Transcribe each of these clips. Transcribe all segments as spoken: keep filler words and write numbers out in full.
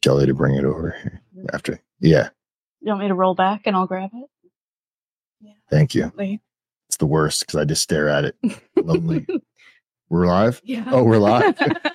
Shelly to bring it over here after. Yeah. You want me to roll back and I'll grab it? Yeah. Thank you. Lovely. It's the worst because I just stare at it. Lonely. We're live? Yeah. Oh, we're live.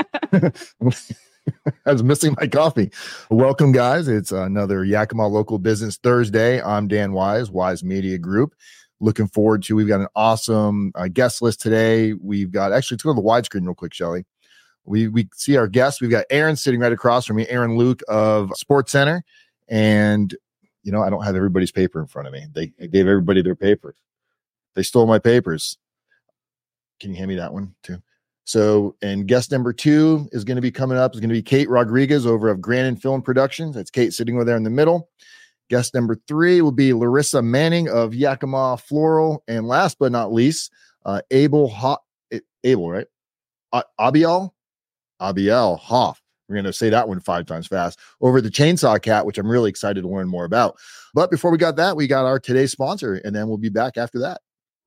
I was missing my coffee. Welcome, guys. It's another Yakima Local Business Thursday. I'm Dan Wise, Wise Media Group. Looking forward to, we've got an awesome uh, guest list today. We've got, actually, let's go to the widescreen real quick, Shelly. We we see our guests. We've got Aaron sitting right across from me, Aaron Luke of Sports Center. And, you know, I don't have everybody's paper in front of me. They, they gave everybody their papers. They stole my papers. Can you hand me that one too? So, and guest number two is going to be coming up. Is going to be Kate Rodriguez over of Grannon Film Productions. That's Kate sitting over there in the middle. Guest number three will be Larissa Manning of Yakima Floral. And last but not least, uh, Abel, Ho- Abel, right? Uh, Abiel? Abiel Hoff. We're going to say that one five times fast over the Chainsaw Cat, which I'm really excited to learn more about. But before we got that, we got our today's sponsor, and then we'll be back after that.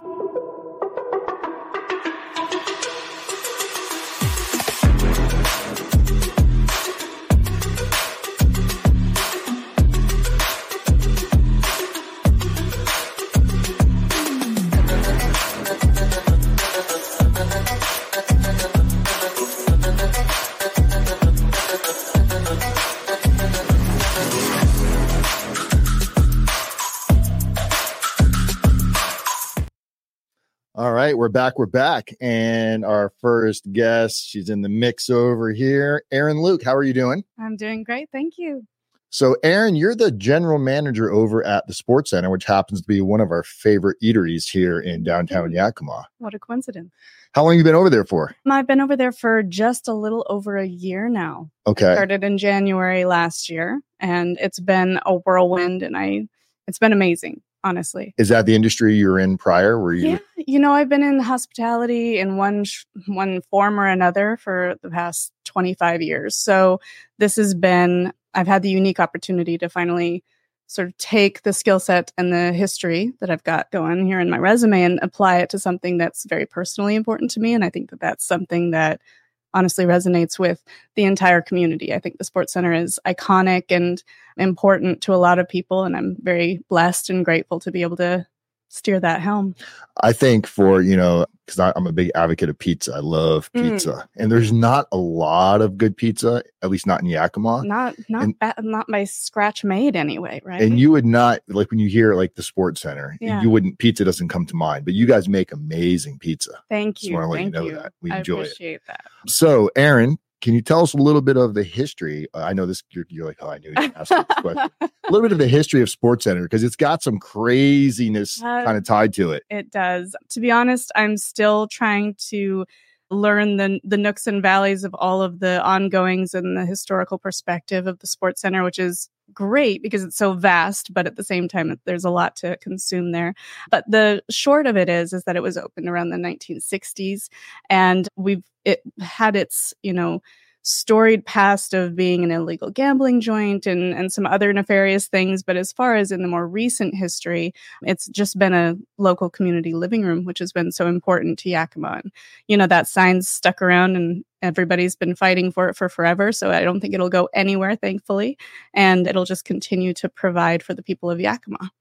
All right, we're back. We're back. And our first guest, she's in the mix over here. Aaron Luke, how are you doing? I'm doing great. Thank you. So, Aaron, you're the general manager over at the Sports Center, which happens to be one of our favorite eateries here in downtown Yakima. What a coincidence. How long have you been over there for? I've been over there for just a little over a year now. Okay. I started in January last year, and it's been a whirlwind, and I it's been amazing. Honestly. Is that the industry you were in prior? Were you? Yeah, you know, I've been in hospitality in one sh- one form or another for the past twenty-five years. So this has been, I've had the unique opportunity to finally sort of take the skill set and the history that I've got going here in my resume and apply it to something that's very personally important to me. And I think that that's something that honestly resonates with the entire community. I think the Sports Center is iconic and important to a lot of people, and I'm very blessed and grateful to be able to steer that helm. I think for, you know, because I'm a big advocate of pizza. I love pizza. Mm. And there's not a lot of good pizza, at least not in Yakima. Not not and, ba- not by scratch made anyway, right? And you would not, like when you hear like the Sports Center, yeah. you wouldn't, pizza doesn't come to mind, but you guys make amazing pizza. Thank you. Just want to let Thank you know you. that. We I enjoy appreciate it. that. So, Aaron, can you tell us a little bit of the history? Uh, I know this, you're, you're like, oh, I knew you'd ask this question. A little bit of the history of Sports Center, because it's got some craziness uh, kind of tied to it. It does. To be honest, I'm still trying to learn the, the nooks and valleys of all of the ongoings and the historical perspective of the Sports Center, which is great because it's so vast, but at the same time, there's a lot to consume there. But the short of it is, is that it was opened around the nineteen sixties, and we've it had its, you know, storied past of being an illegal gambling joint and, and some other nefarious things. But as far as in the more recent history, it's just been a local community living room, which has been so important to Yakima. And, you know, that sign's stuck around and everybody's been fighting for it for forever. So I don't think it'll go anywhere, thankfully. And it'll just continue to provide for the people of Yakima.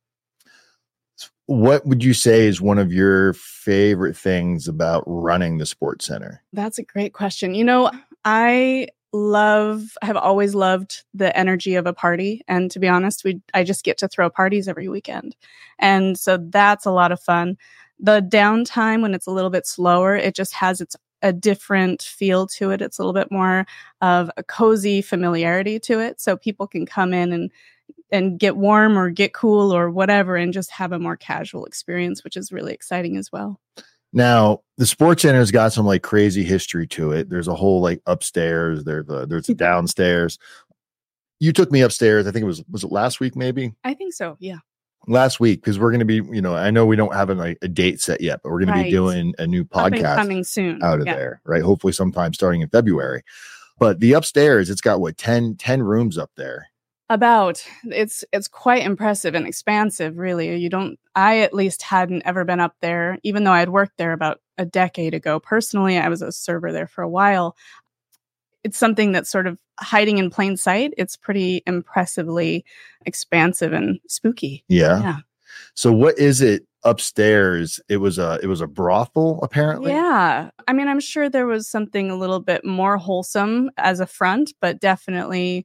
What would you say is one of your favorite things about running the Sports Center? That's a great question. You know, I love, have always loved the energy of a party. And to be honest, we I just get to throw parties every weekend. And so that's a lot of fun. The downtime, when it's a little bit slower, it just has its a different feel to it. It's a little bit more of a cozy familiarity to it. So people can come in and and get warm or get cool or whatever and just have a more casual experience, which is really exciting as well. Now, the Sports Center's got some like crazy history to it. There's a whole like upstairs, there's a, there's a downstairs. You took me upstairs. I think it was, was it last week maybe? I think so, yeah. Last week, because we're going to be, you know, I know we don't have a, like, a date set yet, but we're going right. to be doing a new podcast coming soon out of yeah. there, right? Hopefully sometime starting in February. But the upstairs, it's got what, ten, ten rooms up there. About it's it's quite impressive and expansive, really. You don't I at least hadn't ever been up there, even though I had worked there about a decade ago. Personally, I was a server there for a while. it's something that's sort of hiding in plain sight. It's pretty impressively expansive and spooky. Yeah. Yeah. So what is it upstairs? It was a it was a brothel, apparently. Yeah. I mean, I'm sure there was something a little bit more wholesome as a front, but definitely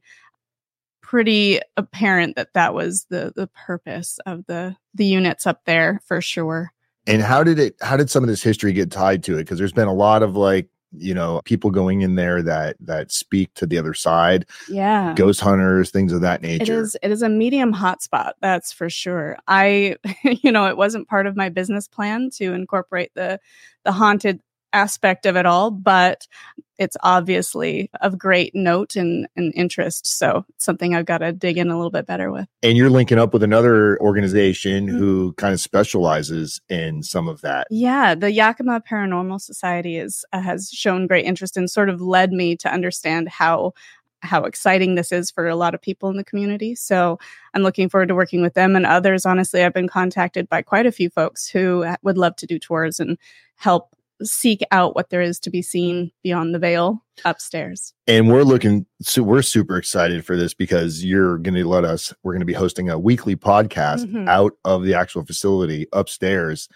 pretty apparent that that was the the purpose of the the units up there for sure. And how did it how did some of this history get tied to it? Because there's been a lot of like, you know, people going in there that that speak to the other side. Yeah. Ghost hunters, things of that nature. It is it is a medium hotspot, that's for sure. I you know, it wasn't part of my business plan to incorporate the the haunted aspect of it all, but it's obviously of great note and, and interest. So it's something I've got to dig in a little bit better with. And you're linking up with another organization Mm-hmm. who kind of specializes in some of that. Yeah, the Yakima Paranormal Society is uh, has shown great interest and sort of led me to understand how how exciting this is for a lot of people in the community. So I'm looking forward to working with them and others. Honestly, I've been contacted by quite a few folks who would love to do tours and help seek out what there is to be seen beyond the veil upstairs. And we're looking, so we're super excited for this because you're going to let us, we're going to be hosting a weekly podcast Mhm. out of the actual facility upstairs.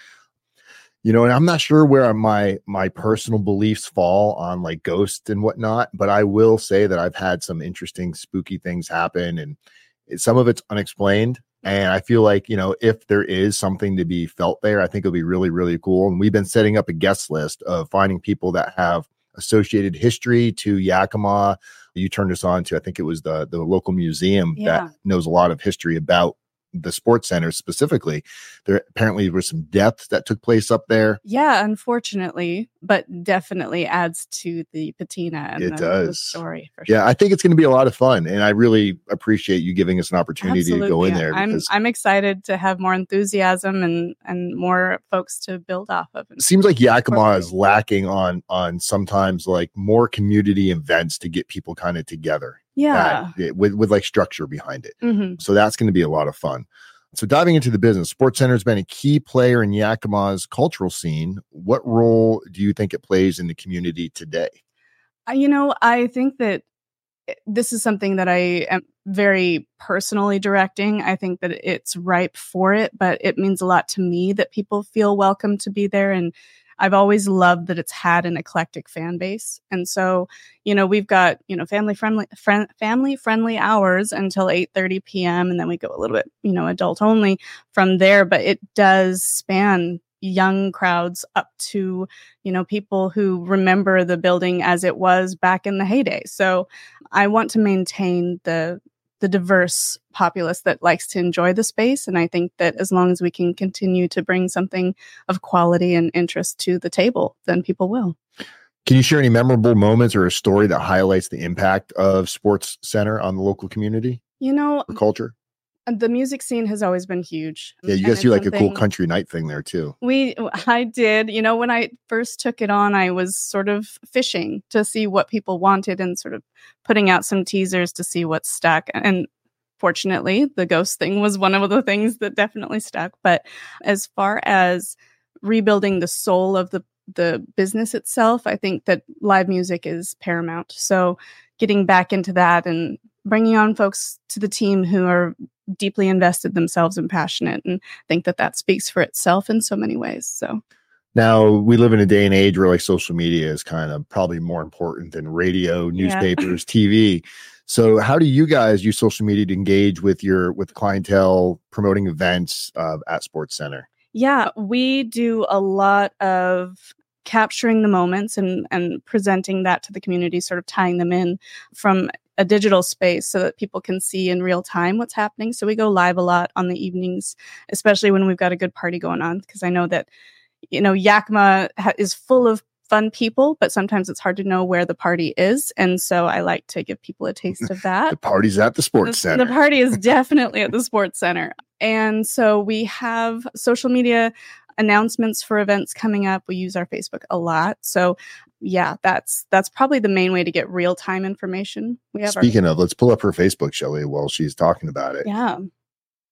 You know, and I'm not sure where my my personal beliefs fall on like ghosts and whatnot, but I will say that I've had some interesting spooky things happen, and it- some of it's unexplained. And I feel like, you know, if there is something to be felt there, I think it'll be really, really cool. And we've been setting up a guest list of finding people that have associated history to Yakima. You turned us on to, I think it was the the local museum Yeah. that knows a lot of history about the sports center specifically. There apparently was some deaths that took place up there. Yeah, unfortunately, but definitely adds to the patina and It the, the does. story. For sure. Yeah, I think it's going to be a lot of fun, and I really appreciate you giving us an opportunity to go in Absolutely. there. I'm Because I'm excited to have more enthusiasm and and more folks to build off of. it seems like Yakima is lacking on on sometimes like more community events to get people kind of together. Yeah. that- with with like structure behind it. hmm So that's going to be a lot of fun. So diving into the business, Sports Center has been a key player in Yakima's cultural scene. What role do you think it plays in the community today? Uh, You know, I think that it- this is something that I am very personally directing. I think that it's ripe for it, but it means a lot to me that people feel welcome to be there. And I've always loved that it's had an eclectic fan base. And so, you know, we've got, you know, family friendly, friend, family friendly hours until eight thirty p.m. And then we go a little bit, you know, adult only from there. But it does span young crowds up to, you know, people who remember the building as it was back in the heyday. So I want to maintain the the diverse populace that likes to enjoy the space. And I think that as long as we can continue to bring something of quality and interest to the table, then people will. Can you share any memorable moments or a story that highlights the impact of Sports Center on the local community You know, or culture? the music scene has always been huge. Yeah, you And guys do it's like a cool something- country night thing there too. We, I did. You know, when I first took it on, I was sort of fishing to see what people wanted and sort of putting out some teasers to see what stuck. And fortunately, the ghost thing was one of the things that definitely stuck. But as far as rebuilding the soul of the the business itself, I think that live music is paramount. So getting back into that and bringing on folks to the team who are deeply invested themselves and passionate, and think that that speaks for itself in so many ways. So Now, we live in a day and age where like social media is kind of probably more important than radio, Yeah. newspapers, T V. So how do you guys use social media to engage with your with clientele, promoting events uh, at Sports Center? yeah, we do a lot of capturing the moments and and presenting that to the community, sort of tying them in from a digital space so that people can see in real time what's happening. So we go live a lot on the evenings, especially when we've got a good party going on, because I know that, you know, Yakima ha- is full of fun people, but sometimes it's hard to know where the party is. And so I like to give people a taste of that. The party's at the Sports The- Center. The party is definitely at the Sports Center. And so we have social media announcements for events coming up. We use our Facebook a lot. So yeah, that's that's probably the main way to get real-time information. We have Speaking of, let's pull up her Facebook, Shelley, while she's talking about it. our yeah.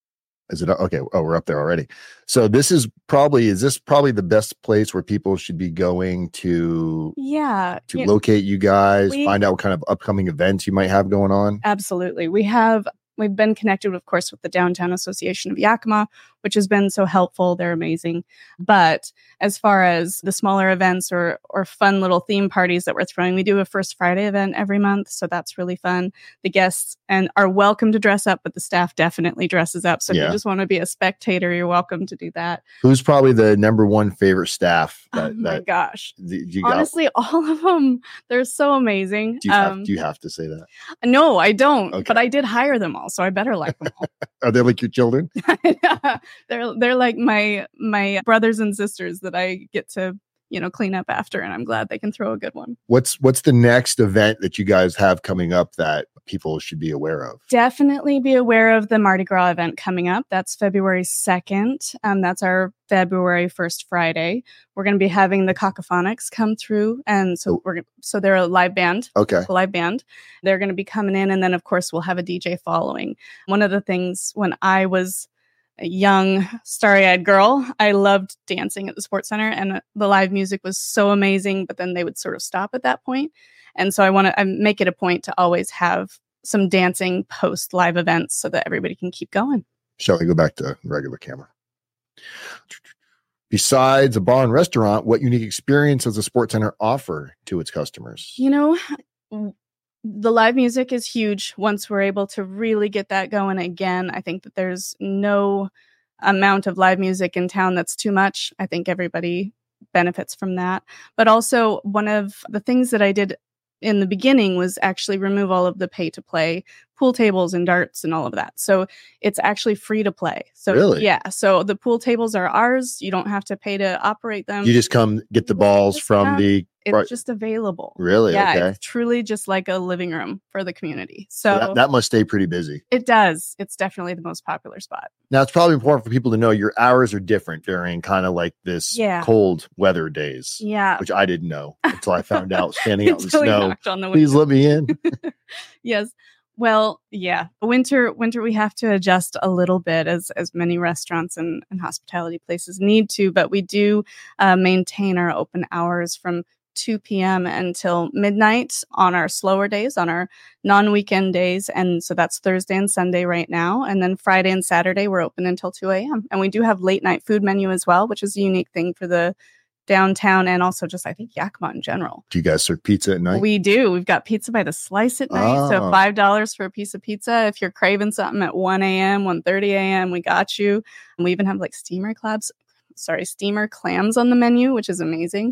Is it okay? Oh, we're up there already. So this is probably is this probably the best place where people should be going to Yeah. to you- locate you guys, we- find out what kind of upcoming events you might have going on? Absolutely. We have we've been connected, of course, with the Downtown Association of Yakima, which has been so helpful. They're amazing. But as far as the smaller events or or fun little theme parties that we're throwing, we do a First Friday event every month, so that's really fun. The guests and are welcome to dress up, but the staff definitely dresses up. So if Yeah. you just want to be a spectator, you're welcome to do that. Who's probably the number one favorite staff that, oh my that gosh. th- you got? Honestly, all of them, they're so amazing. Do you, have, Um, do you have to say that? no, I don't, Okay. but I did hire them all, so I better like them all. Are they like your children? they're they're like my my brothers and sisters that I get to, you know, clean up after, and I'm glad they can throw a good one. What's what's the next event that you guys have coming up that people should be aware of? Definitely be aware of the Mardi Gras event coming up. That's February second. Um, that's our February first Friday. We're going to be having the Cacophonics come through, and so Oh. we're so they're a live band. Okay. A live band. They're going to be coming in, and then of course we'll have a D J following. One of the things when I was a young starry-eyed girl, I loved dancing at the Sports Center, and the live music was so amazing, but then they would sort of stop at that point. And so I want to make it a point to always have some dancing post live events so that everybody can keep going. Shall we go back to regular camera? Besides a bar and restaurant, what unique experience does the Sports Center offer to its customers? You know, w- the live music is huge. Once we're able to really get that going again, I think that there's no amount of live music in town that's too much. I think everybody benefits from that. But also, one of the things that I did in the beginning was actually remove all of the pay to play pool tables and darts and all of that. So it's actually free to play. So Really? yeah. So the pool tables are ours. You don't have to pay to operate them. You just come get the balls Just from come. the It's right- just available. really Yeah, okay. it's truly just like a living room for the community. So So that, that must stay pretty busy. it does. It's definitely the most popular spot. Now it's probably important for people to know your hours are different during kind of like this Yeah. cold weather days, Yeah. which I didn't know until I found out standing out in the Until you snow. knocked on the Please window. let me in. Yes. Well, yeah. Winter winter we have to adjust a little bit as as many restaurants and, and hospitality places need to, but we do uh, maintain our open hours from two p.m. until midnight on our slower days, on our non-weekend days. And so that's Thursday and Sunday right now. And then Friday and Saturday, we're open until two a.m. And we do have late night food menu as well, which is a unique thing for the downtown and also just, I think, Yakima in general. Do you guys serve pizza at night? We do. We've got pizza by the slice at night. So Oh. five dollars for a piece of pizza. If you're craving something at one a.m., one thirty a.m., we got you. And we even have like steamer clams, sorry, steamer clams on the menu, which is amazing.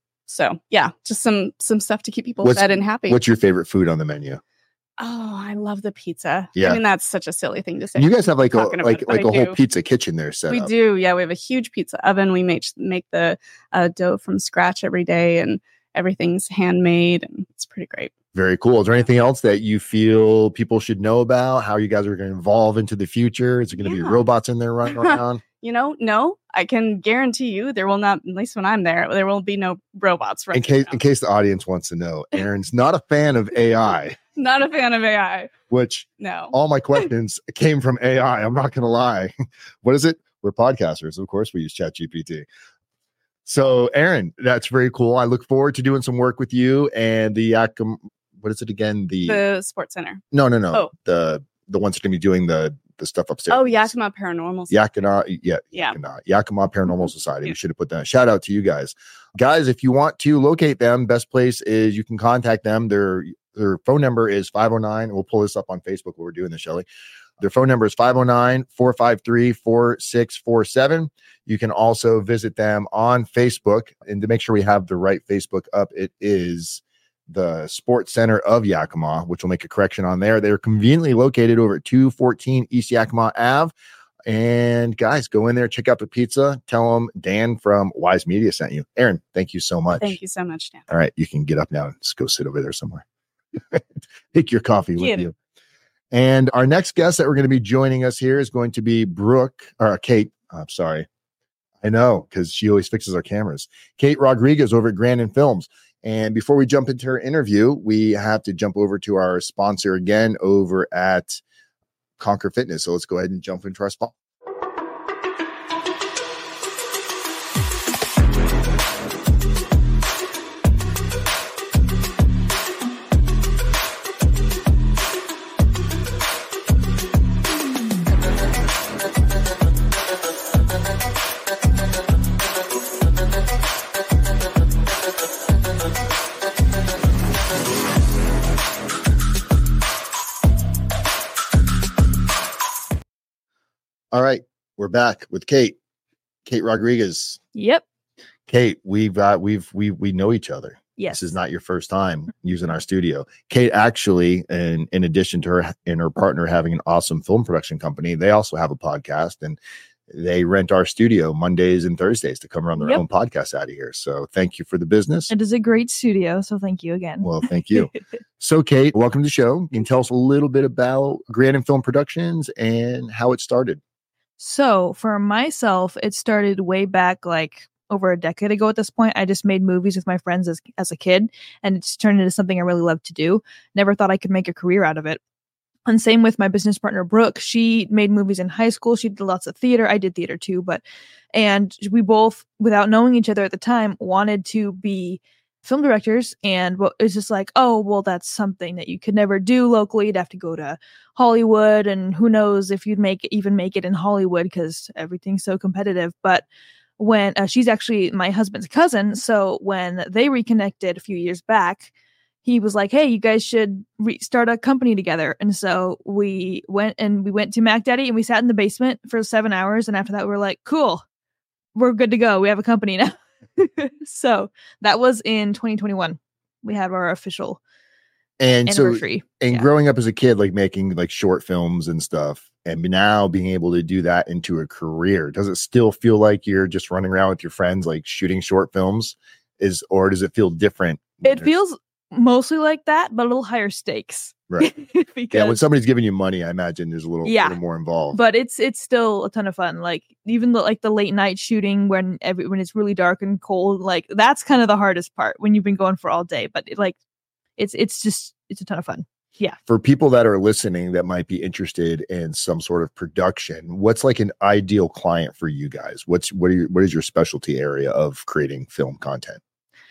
So yeah, just some some stuff to keep people What's- fed and happy. What's your favorite food on the menu? Oh, I love the pizza. Yeah. I mean, that's such a silly thing to say. And you guys have like a Talking about like it, but like I a whole do. pizza kitchen there set We up. do. Yeah, we have a huge pizza oven. We make make the uh, dough from scratch every day, and everything's handmade, and it's pretty great. Very cool. Is there anything else that you feel people should know about how you guys are going to evolve into the future? Is there going to Yeah. be robots in there running around? You know, no, I can guarantee you there will not, at least when I'm there, there will be no robots In running case around. in case the audience wants to know, Aaron's not a fan of A I, Not a fan of A I. which No. all my questions came from A I. I'm not going to lie. What is it? We're podcasters. Of course, we use ChatGPT. So, Aaron, that's very cool. I look forward to doing some work with you and the Yakima. What is it again? The, The Sports Center. no, no, no. Oh. The the ones that are going to be doing the the stuff upstairs. Oh, Yakima Paranormal. Yakima, yeah, Yeah. Yakima, Yakima Paranormal Mhm. Society. Yeah. We should have put that. Shout out to you guys, guys. If you want to locate them, best place is you can contact them. Their their phone number is five oh nine. We'll pull this up on Facebook while we're doing this, Shelly. Their phone number is five oh nine, four five three, four six four seven. You can also visit them on Facebook, and to make sure we have the right Facebook up, it is the Sports Center of Yakima, which will make a correction on there. They're conveniently located over at two fourteen East Yakima Ave. And guys, go in there, check out the pizza. Tell them Dan from Wise Media sent you. Aaron, thank you so much. Thank you so much, Dan. All right, you can get up now and just go sit over there somewhere. Take your coffee with Get it. you. And our next guest that we're going to be joining us here is going to be Brooke, or Kate. I'm sorry. I know, because she always fixes our cameras. Kate Rodriguez over at Grandin Films. And before we jump into her interview, we have to jump over to our sponsor again over at Conquer Fitness. So let's go ahead and jump into our spot. All right, we're back with Kate, Kate Rodriguez. Yep. Kate, we've uh, we've we we know each other. Yes. This is not your first time using our studio. Kate actually, in in addition to her and her partner having an awesome film production company, they also have a podcast, and they rent our studio Mondays and Thursdays to come run their Yep. own podcast out of here. So thank you for the business. It is a great studio, so thank you again. Well, thank you. So, Kate, welcome to the show. You can tell us a little bit about Grandin Film Productions and how it started. So for myself, it started way back like over a decade ago at this point. I just made movies with my friends as, as a kid, and it's turned into something I really love to do. Never thought I could make a career out of it. And same with my business partner, Brooke. She made movies in high school. She did lots of theater. I did theater too, but, and we both, without knowing each other at the time, wanted to be film directors. And what it's just like, oh, well, that's something that you could never do locally. You'd have to go to Hollywood, and who knows if you'd make even make it in Hollywood because everything's so competitive. But when uh, she's actually my husband's cousin, so when they reconnected a few years back, he was like, hey, you guys should re- start a company together. And so we went and we went to Mac Daddy, and we sat in the basement for seven hours. And after that, we were like, cool, we're good to go. We have a company now. So that was in twenty twenty-one. We had our official And anniversary. so, and Yeah. growing up as a kid, like making like short films and stuff, and now being able to do that into a career, does it still feel like you're just running around with your friends, like shooting short films? Is, or does it feel different? It feels mostly like that, but a little higher stakes. Right. because, Yeah, when somebody's giving you money, I imagine there's a little, Yeah. little more involved. but it's it's still a ton of fun. Like even the like the late night shooting when every when it's really dark and cold, like that's kind of the hardest part when you've been going for all day. But it, like it's it's just it's a ton of fun. For people that are listening that might be interested in some sort of production, what's like an ideal client for you guys? What's what are your, what is your specialty area of creating film content?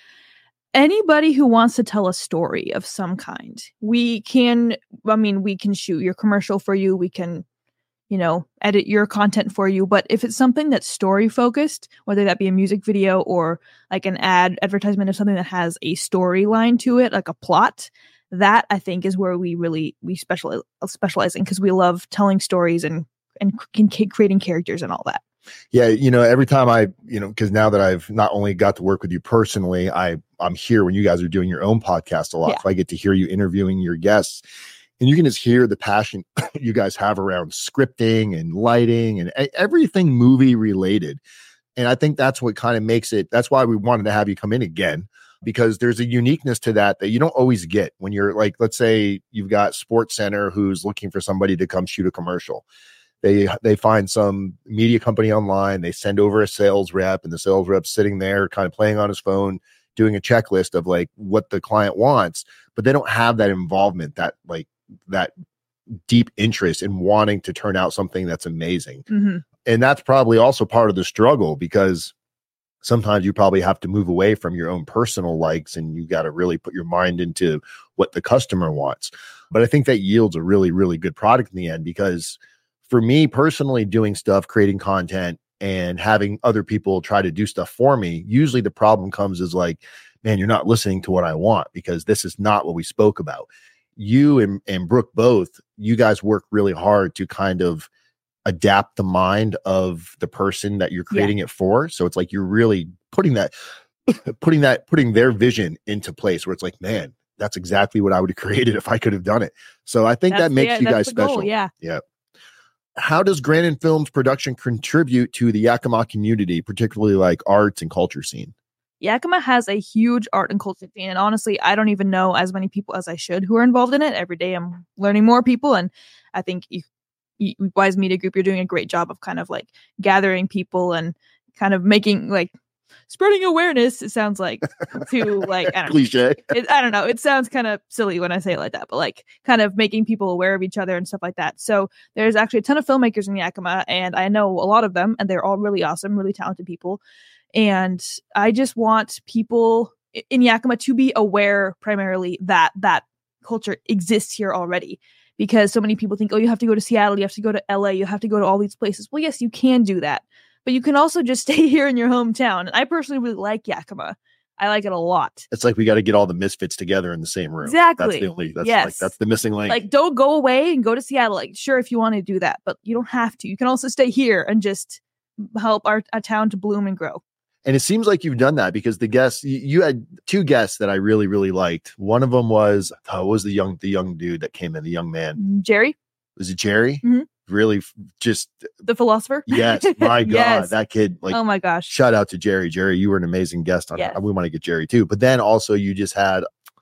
Anybody who wants to tell a story of some kind. We can, I mean, we can shoot your commercial for you. We can, you know, edit your content for you. But if it's something that's story focused, whether that be a music video or like an ad advertisement of something that has a storyline to it, like a plot, that I think is where we really, we specialize, specialize in, because we love telling stories and, and c- creating characters and all that. Yeah, you know, every time I, you know, because now that I've not only got to work with you personally, I I'm here when you guys are doing your own podcast a lot. Yeah. So I get to hear you interviewing your guests, and you can just hear the passion you guys have around scripting and lighting and a- everything movie related. And I think that's what kind of makes it. That's why we wanted to have you come in again, because there's a uniqueness to that that you don't always get when you're like, let's say you've got Sports Center who's looking for somebody to come shoot a commercial. They they find some media company online, they send over a sales rep, and the sales rep's sitting there kind of playing on his phone, doing a checklist of like what the client wants, but they don't have that involvement, that like that deep interest in wanting to turn out something that's amazing. Mm-hmm. And that's probably also part of the struggle, because sometimes you probably have to move away from your own personal likes, and you got to really put your mind into what the customer wants. But I think that yields a really, really good product in the end, because for me personally, doing stuff, creating content, and having other people try to do stuff for me, usually the problem comes is like, man, you're not listening to what I want, because this is not what we spoke about. You and, and Brooke both, you guys work really hard to kind of adapt the mind of the person that you're creating yeah. it for. So it's like you're really putting that, putting that, putting their vision into place where it's like, man, that's exactly what I would have created if I could have done it. So I think that's, that makes yeah, you guys the special. goal, yeah. Yeah. How does Grandin Films production contribute to the Yakima community, particularly like arts and culture scene? Yakima has a huge art and culture scene, and honestly, I don't even know as many people as I should who are involved in it. Every day I'm learning more people, and I think you, you, Wise Media Group, you're doing a great job of kind of like gathering people and kind of making like spreading awareness. It sounds like to like I don't cliche. Know, it, I don't know. It sounds kind of silly when I say it like that, but like kind of making people aware of each other and stuff like that. So there's actually a ton of filmmakers in Yakima, and I know a lot of them, and they're all really awesome, really talented people. And I just want people in Yakima to be aware primarily that that culture exists here already, because so many people think, oh, you have to go to Seattle, you have to go to L A, you have to go to all these places. Well, yes, you can do that, but you can also just stay here in your hometown. And I personally really like Yakima. I like it a lot. It's like we got to get all the misfits together in the same room. Exactly. That's the only. That's Yes. like that's the missing link. Like, don't go away and go to Seattle. Like, sure, if you want to do that, but you don't have to. You can also stay here and just help our, our town to bloom and grow. And it seems like you've done that because the guests you, you had two guests that I really really liked. One of them was oh, what was the young the young dude that came in, the young man. Jerry, Was it Jerry? Mhm. Really, f- just the philosopher. yes. My God, Yes. that kid. Like, Oh my gosh. shout out to Jerry. Jerry, you were an amazing guest on Yes. it. We want to get Jerry too. But then also you just had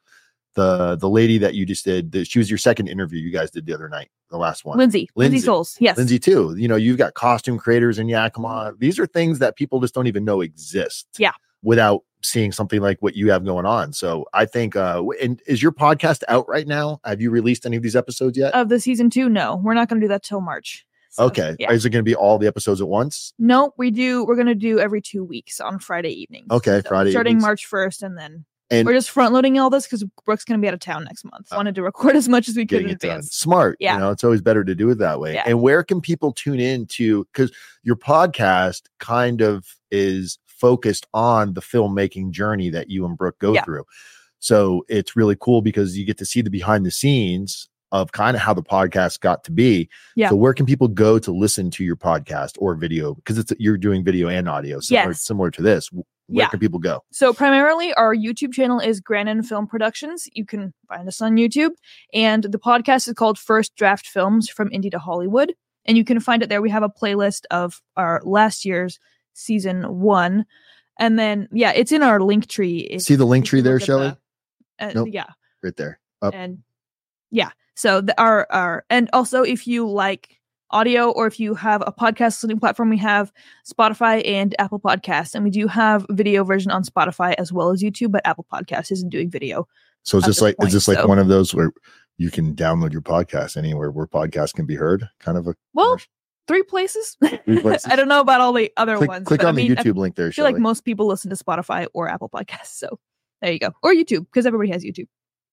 the the lady that you just did. The, she was your second interview you guys did the other night, the last one. Lindsay. Lindsay. Lindsay. Souls. Yes. Lindsay too. You know, you've got costume creators in Yakima. These are things that people just don't even know exist. Yeah. Without seeing something like what you have going on. So I think, uh, and is your podcast out right now? Have you released any of these episodes yet? Of the season two, no, we're not going to do that till March. So, okay. Yeah. Is it going to be all the episodes at once? No, we do. We're going to do every two weeks on Friday evenings. Okay, Friday starting evenings. March first, and then And we're just front loading all this because Brooke's going to be out of town next month. Uh, Wanted to record as much as we could getting in it done. advance. Smart. Yeah. You know, it's always better to do it that way. Yeah. And where can people tune in to, because your podcast kind of is focused on the filmmaking journey that you and Brooke go Yeah. through. So it's really cool because you get to see the behind the scenes of kind of how the podcast got to be. Yeah. So where can people go to listen to your podcast or video? Because it's you're doing video and audio, similar, Yes. similar to this. Where Yeah. can people go? So primarily our YouTube channel is Grannon Film Productions. You can find us on YouTube. And the podcast is called First Draft Films from Indie to Hollywood. And you can find it there. We have a playlist of our last year's season one. And then, yeah, it's in our link tree. If- See the link if tree you there, look at Shelley? the- uh, Nope. Yeah. Right there. Up. And yeah. So the, our, our, and also if you like audio or if you have a podcast listening platform, we have Spotify and Apple Podcasts. And we do have video version on Spotify as well as YouTube, but Apple Podcasts isn't doing video. So is at this this like point, is this like so- one of those where you can download your podcast anywhere where podcasts can be heard? Kind of a Well, three places. Three places. I don't know about all the other click, ones. click but on I mean, the YouTube link there. I feel like Shelley. most people listen to Spotify or Apple Podcasts. So there you go. Or YouTube, because everybody has YouTube.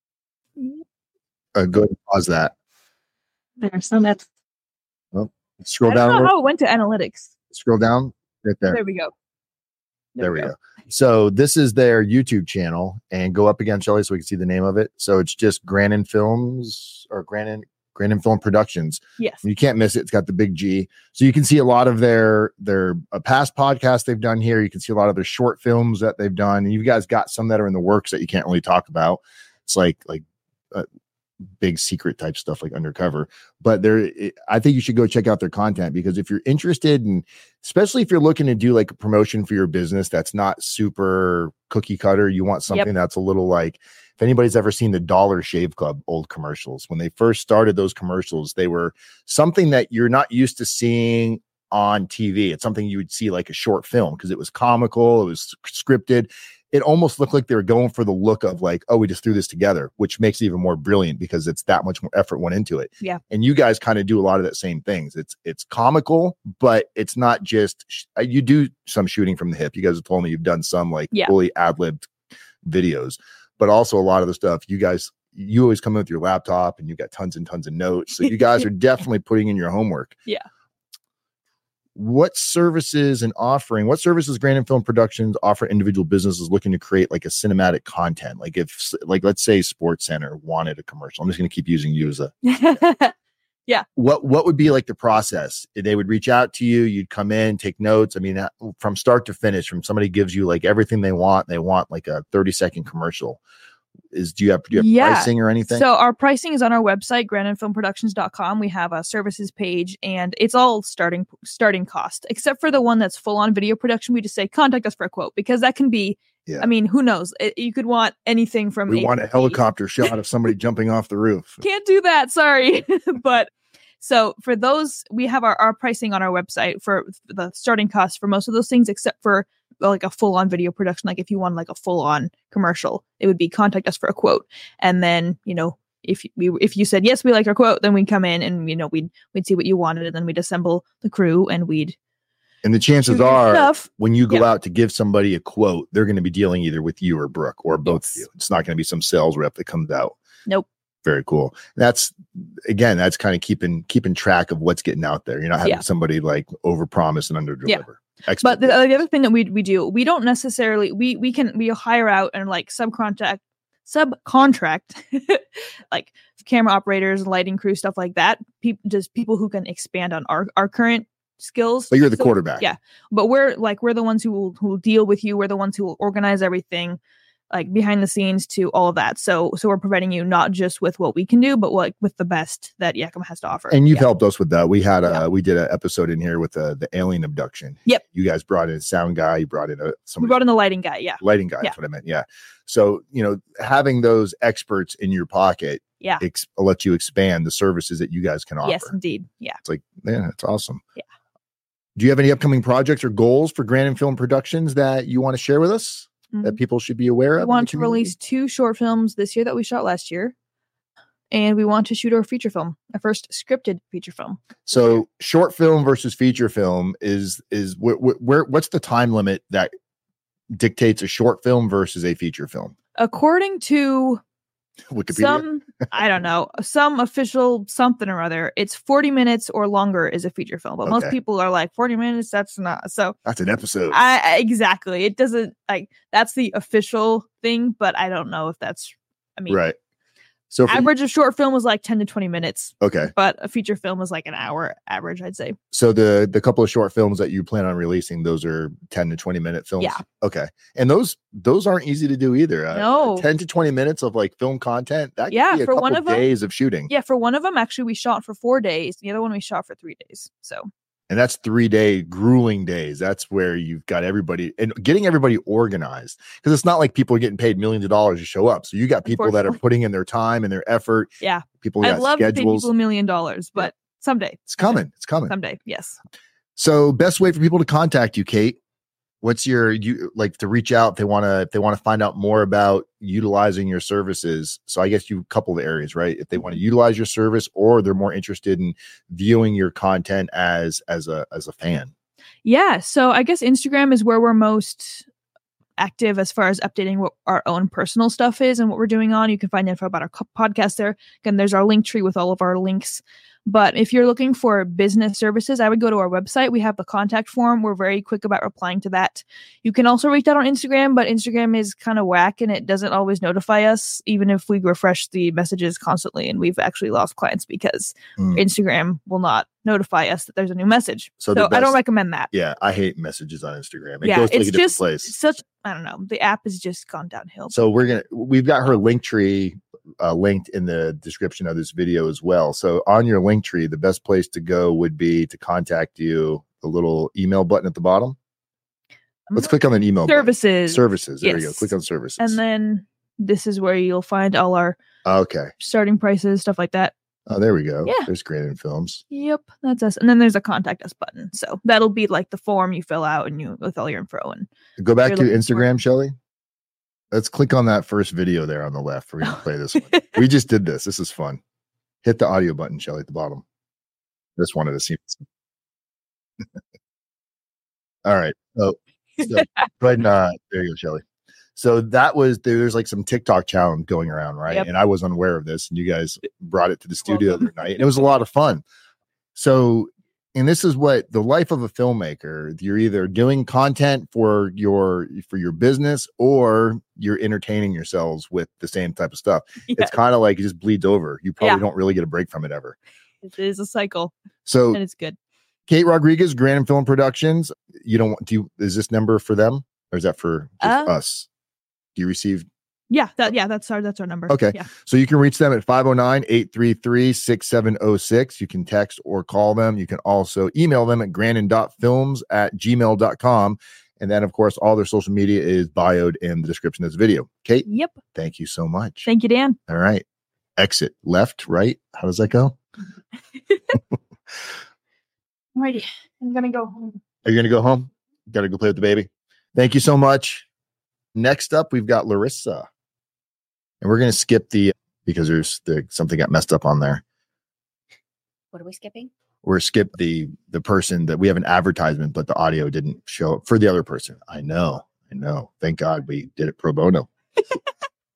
uh, go ahead and pause that. There's some that's Scroll I down. don't a know little- how it went to analytics. Scroll down. Right there. There we go. There we go. So this is their YouTube channel, and go up again, Shelley, so we can see the name of it. So it's just Grannon Films or Grannon Grannon Film Productions. Yes. You can't miss it. It's got the big G. So you can see a lot of their their uh, past podcasts they've done here. You can see a lot of their short films that they've done. And you guys got some that are in the works that you can't really talk about. It's like like uh, big secret type stuff like undercover. But there, it, I think you should go check out their content because if you're interested and especially if you're looking to do like a promotion for your business that's not super cookie cutter, you want something that's a little like. If anybody's ever seen the Dollar Shave Club old commercials, when they first started those commercials, they were something that you're not used to seeing on T V. It's something you would see like a short film because it was comical, it was scripted. It almost looked like they were going for the look of like, oh, we just threw this together, which makes it even more brilliant because it's that much more effort went into it. Yeah. And you guys kind of do a lot of that same things. It's it's comical, but it's not just sh- you do some shooting from the hip. You guys have told me you've done some like Yeah. fully ad-libbed videos. But also a lot of the stuff you guys, you always come in with your laptop and you got tons and tons of notes. So you guys are definitely putting in your homework. Yeah. What services and offering, what services Grannon Film Productions offer individual businesses looking to create like a cinematic content? Like if, like, let's say Sports Center wanted a commercial. I'm just going to keep using you as a, what, what would be like the process? They would reach out to you. You'd come in, take notes. I mean, uh, from start to finish, from somebody gives you like everything they want. They want like a thirty second commercial. Is do you have, do you have Yeah. pricing or anything? So our pricing is on our website, grannon film productions dot com. We have a services page and it's all starting starting cost, except for the one that's full on video production. We just say contact us for a quote because that can be, Yeah. I mean, who knows? It, you could want anything from we A want to a Z. helicopter shot of somebody jumping off the roof. Can't do that. Sorry. But so for those, we have our, our pricing on our website for the starting costs for most of those things, except for like a full on video production. Like if you want like a full on commercial, it would be contact us for a quote. And then, you know, if we, if you said, yes, we like our quote, then we'd come in and, you know, we'd, we'd see what you wanted and then we'd assemble the crew and we'd. And the chances do your are stuff. when you go Yeah. out to give somebody a quote, they're going to be dealing either with you or Brooke or both Yes. of you. It's not going to be some sales rep that comes out. Nope. Very cool. That's again, that's kind of keeping keeping track of what's getting out there. You're not having Yeah. somebody like overpromise and underdeliver. Expert But the, business. the other thing that we we do, we don't necessarily we we can we hire out and like subcontract subcontract like camera operators, lighting crew, stuff like that. People just people who can expand on our our current skills. But you're the So- quarterback. Yeah, but we're like we're the ones who will who will deal with you. We're the ones who will organize everything, like behind the scenes to all of that. So so we're providing you not just with what we can do, but like with the best that Yakima has to offer. And you've Yeah. helped us with that. We had a Yeah. we did an episode in here with uh, the alien abduction. Yep. You guys brought in a sound guy. You brought in a We somebody brought in the lighting guy. Yeah, lighting guy. Yeah. That's what I meant. Yeah. So you know, having those experts in your pocket yeah, ex- let you expand the services that you guys can offer. yes, indeed. Yeah. It's like, man, that's awesome. Yeah. Do you have any upcoming projects or goals for Grandin Film Productions that you want to share with us that Mhm. people should be aware of? We in the want to community? release two short films this year that we shot last year, and we want to shoot our feature film, our first scripted feature film. So, short film versus feature film is is wh- wh- where what's the time limit that dictates a short film versus a feature film? According to Wikipedia. some, I don't know, some official something or other, it's forty minutes or longer is a feature film. But most Okay. people are like forty minutes. That's not so. That's an episode. I I- exactly. It doesn't like that's the official thing, but I don't know if that's. I mean, right. So, for, average of short film was like ten to twenty minutes, okay. but a feature film is like an hour average, I'd say. So the the couple of short films that you plan on releasing, those are ten to twenty minute films. Yeah. Okay. And those those aren't easy to do either. Uh, No. ten to twenty minutes of like film content. That could Yeah, be a for couple one of 'em- days of shooting. Yeah, for one of them, actually, we shot for four days. The other one we shot for three days. So And that's three day grueling days. That's where you've got everybody and getting everybody organized, because it's not like people are getting paid millions of dollars to show up. So you got people that are Unfortunately. putting in their time and their effort. Yeah. People I'd got love to pay schedules. people a million dollars, but someday, It's coming. It's coming. someday, yes. So best way for people to contact you, Kate. What's your you like to reach out if they want to if they want to find out more about utilizing your services? So I guess you couple the areas, right? If they want to utilize your service, or they're more interested in viewing your content as as a as a fan. Yeah. So I guess Instagram is where we're most active as far as updating what our own personal stuff is and what we're doing on. You can find info about our co- podcast there. Again, there's our link tree with all of our links. But if you're looking for business services, I would go to our website. We have the contact form. We're very quick about replying to that. You can also reach out on Instagram, but Instagram is kind of whack and it doesn't always notify us, even if we refresh the messages constantly. And we've actually lost clients because Mm. Instagram will not notify us that there's a new message. So So, the I don't best- recommend that. Yeah, I hate messages on Instagram. It Yeah, goes to like it's a different just place. such, I don't know. The app has just gone downhill. So we're gonna we've got her link tree uh, linked in the description of this video as well. So on your link tree, the best place to go would be to contact you. The little email button at the bottom. Let's click on an email button. Services. Services. There you go. Yes. Click on services. And then this is where you'll find all our okay. starting prices, stuff like that. Oh, there we go. Yeah. There's Grandin Films. Yep, that's us. And then there's a contact us button. So that'll be like the form you fill out and you with all your info. And Go back You're to looking for- Instagram, Shelly. Let's click on that first video there on the left. We're gonna play this one. We just did this. This is fun. Hit the audio button, Shelly, at the bottom. Just wanted to see. All right. So, so go ahead and uh, there you go, Shelly. So that was there's like some TikTok challenge going around, right? Yep. And I was unaware of this, and you guys brought it to the studio the Welcome. other night, and it was a lot of fun. So, and this is what the life of a filmmaker. You're either doing content for your for your business, or you're entertaining yourselves with the same type of stuff. yeah, It's kind of like it just bleeds over. You probably Yeah. don't really get a break from it ever. it is a cycle So, and it's good. Kate Rodriguez, Grandin Film Productions. You don't want do you, is this number for them, or is that for just Uh, us? Do you receive? Yeah, that yeah, that's our that's our number. Okay. Yeah. So you can reach them at five oh nine, eight three three, six seven oh six. You can text or call them. You can also email them at grandin dot films at gmail dot com. And then, of course, all their social media is bioed in the description of this video. Kate, Yep. thank you so much. Thank you, Dan. All right. Exit left, right. How does that go? Alrighty. I'm gonna go home. Are you going to go home? Got to go play with the baby. Thank you so much. Next up, we've got Larissa. And we're going to skip the, because there's the, something got messed up on there. What are we skipping? We're skip the the person that we have an advertisement, but the audio didn't show up for the other person. I know, I know. Thank God we did it pro bono.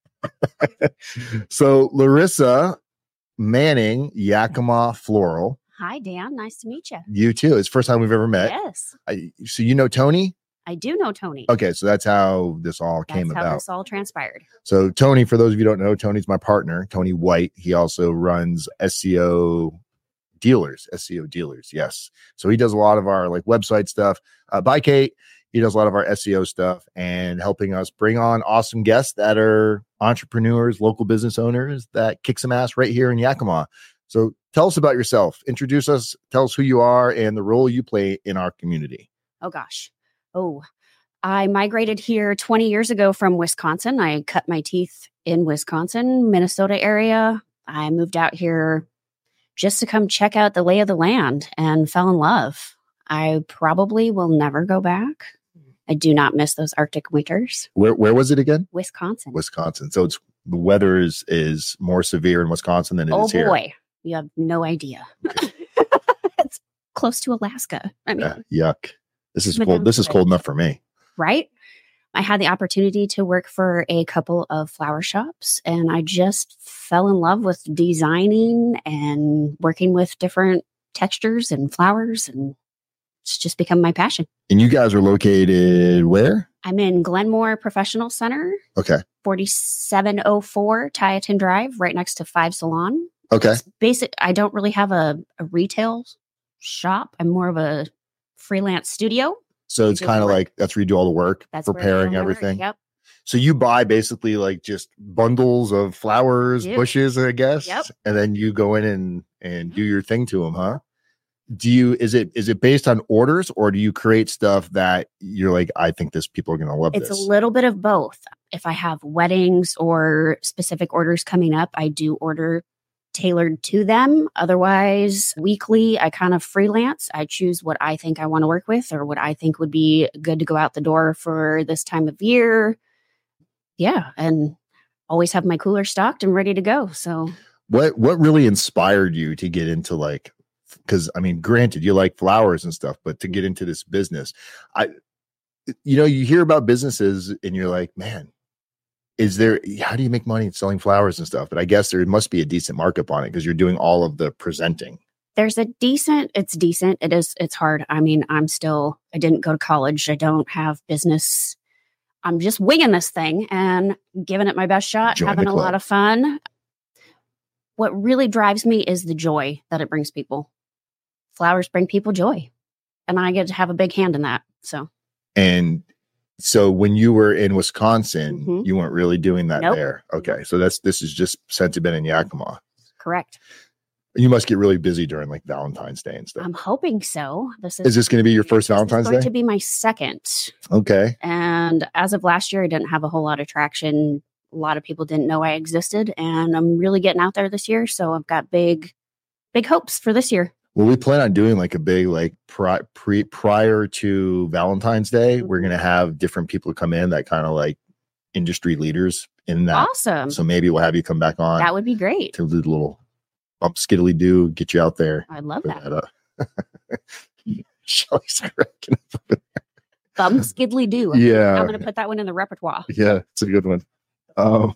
So Larissa Manning, Yakima Floral, Hi, Dan. Nice to meet you. You too. It's the first time we've ever met. Yes, I, so you know Tony? I do know Tony. Okay, so that's how this all That's came how about. this all transpired. So Tony, for those of you who don't know, Tony's my partner, Tony White. He also runs S E O dealers, S E O dealers. Yes. So he does a lot of our like website stuff. Uh, by Kate, he does a lot of our S E O stuff and helping us bring on awesome guests that are entrepreneurs, local business owners that kick some ass right here in Yakima. So tell us about yourself. Introduce us. Tell us who you are and the role you play in our community. Oh, gosh. Oh, I migrated here twenty years ago from Wisconsin. I cut my teeth in Wisconsin, Minnesota area. I moved out here just to come check out the lay of the land and fell in love. I probably will never go back. I do not miss those Arctic winters. Where where was it again? Wisconsin. Wisconsin. So it's the weather is is more severe in Wisconsin than it oh, is here. boy. You have no idea. It's close to Alaska. I mean, Yeah, yuck. This is But cold. I'm This is good. cold enough for me. right? I had the opportunity to work for a couple of flower shops, and I just fell in love with designing and working with different textures and flowers, and it's just become my passion. And you guys are located where? I'm in Glenmore Professional Center, Okay. forty-seven oh four Tieton Drive, right next to Five Salon. Okay. It's basic. I don't really have a, a retail shop. I'm more of a freelance studio. So it's do kind of work. like that's where you do all the work, That's where I do preparing my work. everything. Yep. So you buy basically like just bundles of flowers, Yep. bushes, I guess, Yep. and then you go in and and do your thing to them, huh? Do you is it is it based on orders or do you create stuff that you're like, I think this people are gonna love It's this? a little bit of both. If I have weddings or specific orders coming up, I do order tailored to them. Otherwise, weekly, I kind of freelance. I choose what I think I want to work with or what I think would be good to go out the door for this time of year. Yeah. And always have my cooler stocked and ready to go. So What what really inspired you to get into like because I mean, granted, you like flowers and stuff, but to get into this business, I you know, you hear about businesses and you're like, man, is there how do you make money selling flowers and stuff? But I guess there must be a decent markup on it because you're doing all of the presenting. there's a decent, it's decent. It is, it's hard. I mean, I'm still, I didn't go to college. I don't have business. I'm just winging this thing and giving it my best shot, Join having the a club. lot of fun. What really drives me is the joy that it brings people. Flowers bring people joy. And I get to have a big hand in that. So And so when you were in Wisconsin, Mhm. you weren't really doing that Nope. there. Okay. So that's this is just since you've been in Yakima. correct. You must get really busy during like Valentine's Day and stuff. I'm hoping so. This is, Is this going to be your first this is Valentine's going Day? to be my second. Okay. And as of last year, I didn't have a whole lot of traction. A lot of people didn't know I existed, and I'm really getting out there this year. So I've got big, big hopes for this year. Well, we plan on doing like a big like pri- pre prior to Valentine's Day. We're Mm-hmm. going to have different people come in that kind of like industry leaders in that. Awesome. So maybe we'll have you come back on That would be great. to do a little bump skiddly do, get you out there. I love for that. that, uh, Shelly's cracking up. Bum skiddly do. Yeah. I'm going to put that one in the repertoire. Yeah, it's a good one. Um,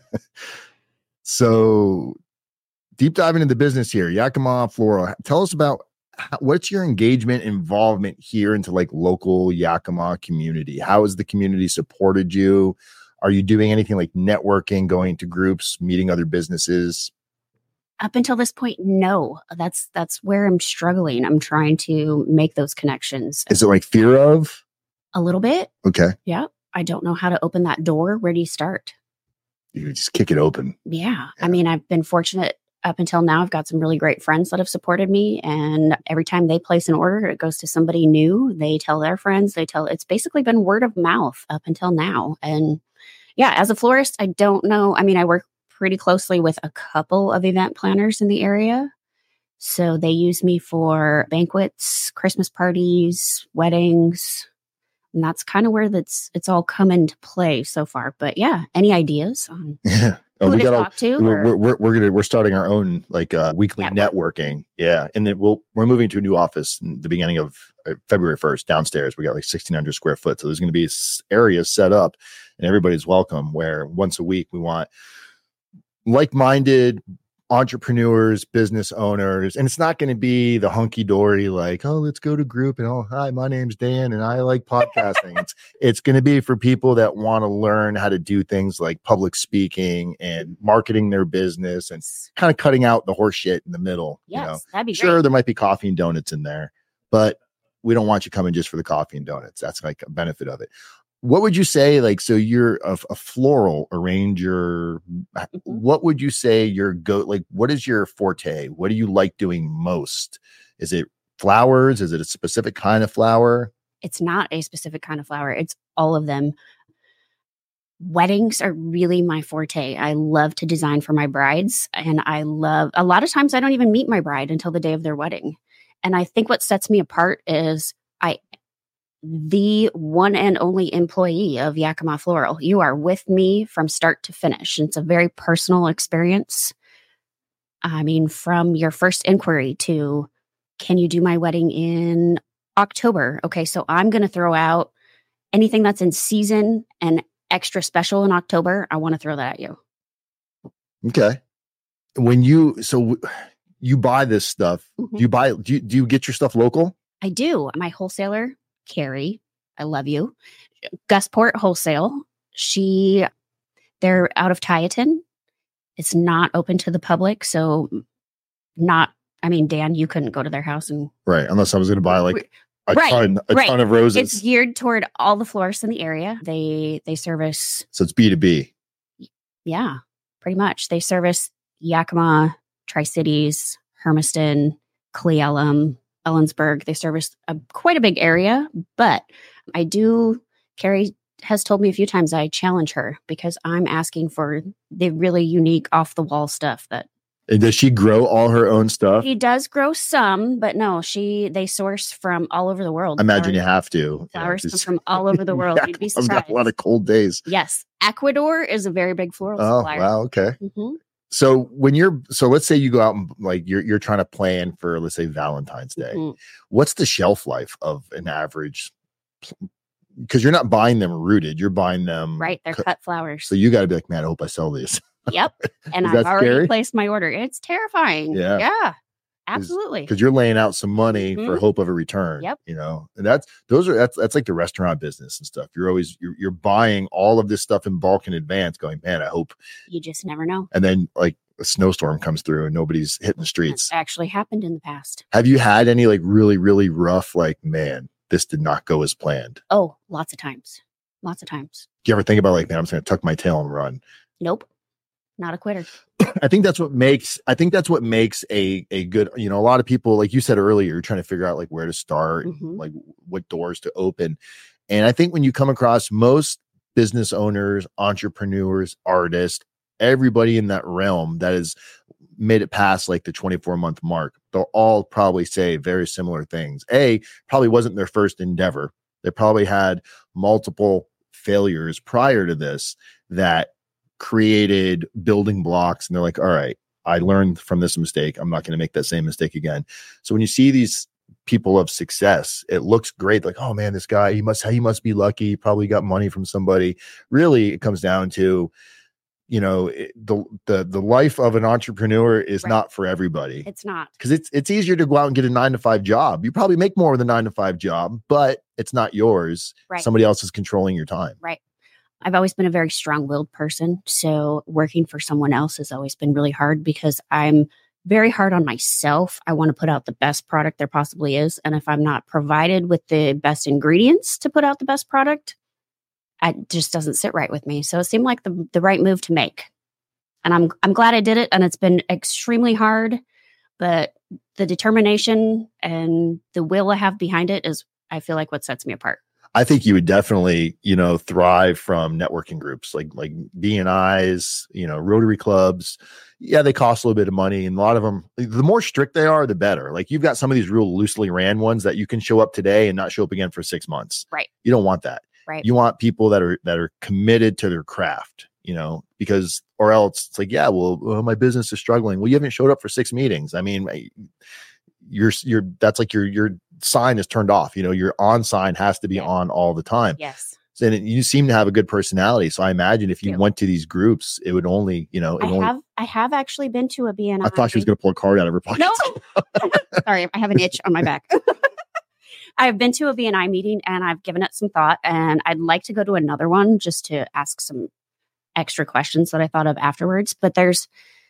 so deep diving into the business here, Yakima Floral. Tell us about how, what's your engagement involvement here into like local Yakima community? How has the community supported you? Are you doing anything like networking, going to groups, meeting other businesses? Up until this point, no. That's that's where I'm struggling. I'm trying to make those connections Is it like fear of? a little bit. Okay, Yeah. I don't know how to open that door. Where do you start? you just kick it open. Yeah. Yeah. I mean, I've been fortunate up until now. I've got some really great friends that have supported me. And every time they place an order, it goes to somebody new. They tell their friends, they tell, it's basically been word of mouth up until now. And yeah, as a florist, I don't know. I mean, I work pretty closely with a couple of event planners in the area. So they use me for banquets, Christmas parties, weddings. And that's kind of where that's it's all come into play so far. But yeah, any ideas on Yeah. Oh, who we to gotta- talk to? we're, or- we're, we're, we're gonna we're starting our own like uh weekly Network. networking. Yeah, and then we'll we're moving to a new office in the beginning of uh, February first downstairs. We got like sixteen hundred square foot, so there's going to be s- areas set up, and everybody's welcome. Where once a week we want like-minded entrepreneurs, business owners, and it's not going to be the hunky dory like, oh, let's go to group and oh, hi, my name's Dan and I like podcasting. it's it's going to be for people that want to learn how to do things like public speaking and marketing their business and kind of cutting out the horse shit in the middle. Yes, you know? that'd be sure, great. there might be coffee and donuts in there, but we don't want you coming just for the coffee and donuts. That's like a benefit of it. What would you say, like, so you're a, a floral arranger. Mm-hmm. What would you say your go, like, what is your forte? What do you like doing most? Is it flowers? Is it a specific kind of flower? It's not a specific kind of flower. It's all of them. Weddings are really my forte. I love to design for my brides. And I love, a lot of times I don't even meet my bride until the day of their wedding. And I think what sets me apart is I the one and only employee of Yakima Floral. You are with me from start to finish. It's a very personal experience. I mean, from your first inquiry to, can you do my wedding in October? Okay, so I'm going to throw out anything that's in season and extra special in October. I want to throw that at you. Okay. When you, so you buy this stuff, Mm-hmm. do you buy, do you, do you get your stuff local? I do. My wholesaler, Carrie, I love you. Gusport Wholesale. She, they're out of Tieton. It's not open to the public. So not, I mean, Dan, you couldn't go to their house and. Right. Unless I was going to buy like a right, ton, a right. ton of roses. It's geared toward all the florists in the area. They, they service. So it's B two B. Yeah, pretty much. They service Yakima, Tri-Cities, Hermiston, Cle Elum, Ellensburg. They service a, quite a big area, but I do, Carrie has told me a few times I challenge her because I'm asking for the really unique off the wall stuff that. And does she grow all her own stuff? She does grow some, but no, she, they source from all over the world. I imagine Flowers, you have to. flowers Yeah, come from all over the world. yeah, You'd be I've surprised. got a lot of cold days. Yes. Ecuador is a very big floral Oh, supplier. wow. Okay. Mm-hmm. So when you're, so let's say you go out and like you're, you're trying to plan for, let's say Valentine's Day. Mm-hmm. What's the shelf life of an average? Because you're not buying them rooted, you're buying them. Right. They're cut. cut flowers. So you got to be like, man, I hope I sell these. Yep. And Is I've that already scary? placed my order. It's terrifying. Yeah. Yeah. Absolutely. Because you're laying out some money Mhm. for hope of a return. Yep. You know, and that's, those are, that's, that's like the restaurant business and stuff. You're always, you're, you're buying all of this stuff in bulk in advance going, man, I hope. You just never know. And then like a snowstorm comes through and nobody's hitting the streets. It's actually happened in the past. Have you had any like really, really rough, like, man, this did not go as planned? Oh, lots of times. Lots of times. Do you ever think about like, man, I'm just going to tuck my tail and run? Nope. Not a quitter. I think that's what makes, I think that's what makes a, a good, you know, a lot of people, like you said earlier, you're trying to figure out like where to start, Mhm. like what doors to open. And I think when you come across most business owners, entrepreneurs, artists, everybody in that realm that has made it past like the twenty-four month mark, they'll all probably say very similar things. A, probably wasn't their first endeavor. They probably had multiple failures prior to this that created building blocks. And they're like, all right, I learned from this mistake. I'm not going to make that same mistake again. So when you see these people of success, it looks great. Like, oh man, this guy, he must, he must be lucky. He probably got money from somebody. Really, it comes down to, you know, it, the, the, the life of an entrepreneur is Right. not for everybody. It's not. Because it's it's easier to go out and get a nine to five job. You probably make more with a nine to five job, but it's not yours. Right. Somebody else is controlling your time. Right. I've always been a very strong-willed person. So working for someone else has always been really hard because I'm very hard on myself. I want to put out the best product there possibly is. And if I'm not provided with the best ingredients to put out the best product, it just doesn't sit right with me. So it seemed like the, the right move to make. And I'm I'm glad I did it. And it's been extremely hard, but the determination and the will I have behind it is, I feel like, what sets me apart. I think you would definitely, you know, thrive from networking groups like like B N Is, you know, Rotary clubs. Yeah, they cost a little bit of money, and a lot of them, the more strict they are, the better. Like you've got some of these real loosely ran ones that you can show up today and not show up again for six months. Right. You don't want that. Right. You want people that are that are committed to their craft, you know, because or else it's like, yeah, well, well, my business is struggling. Well, you haven't showed up for six meetings. I mean, you're you're that's like your your sign is turned off. You know, your on sign has to be Yeah. on all the time. Yes. So, and you seem to have a good personality. So I imagine if you Thank you. went to these groups, it would only, you know, it I would only, have I have actually been to a B N I. I thought she was going to pull a card out of her pocket. No. Sorry, I have an itch on my back. I've been to a B N I meeting and I've given it some thought, and I'd like to go to another one just to ask some extra questions that I thought of afterwards. But there's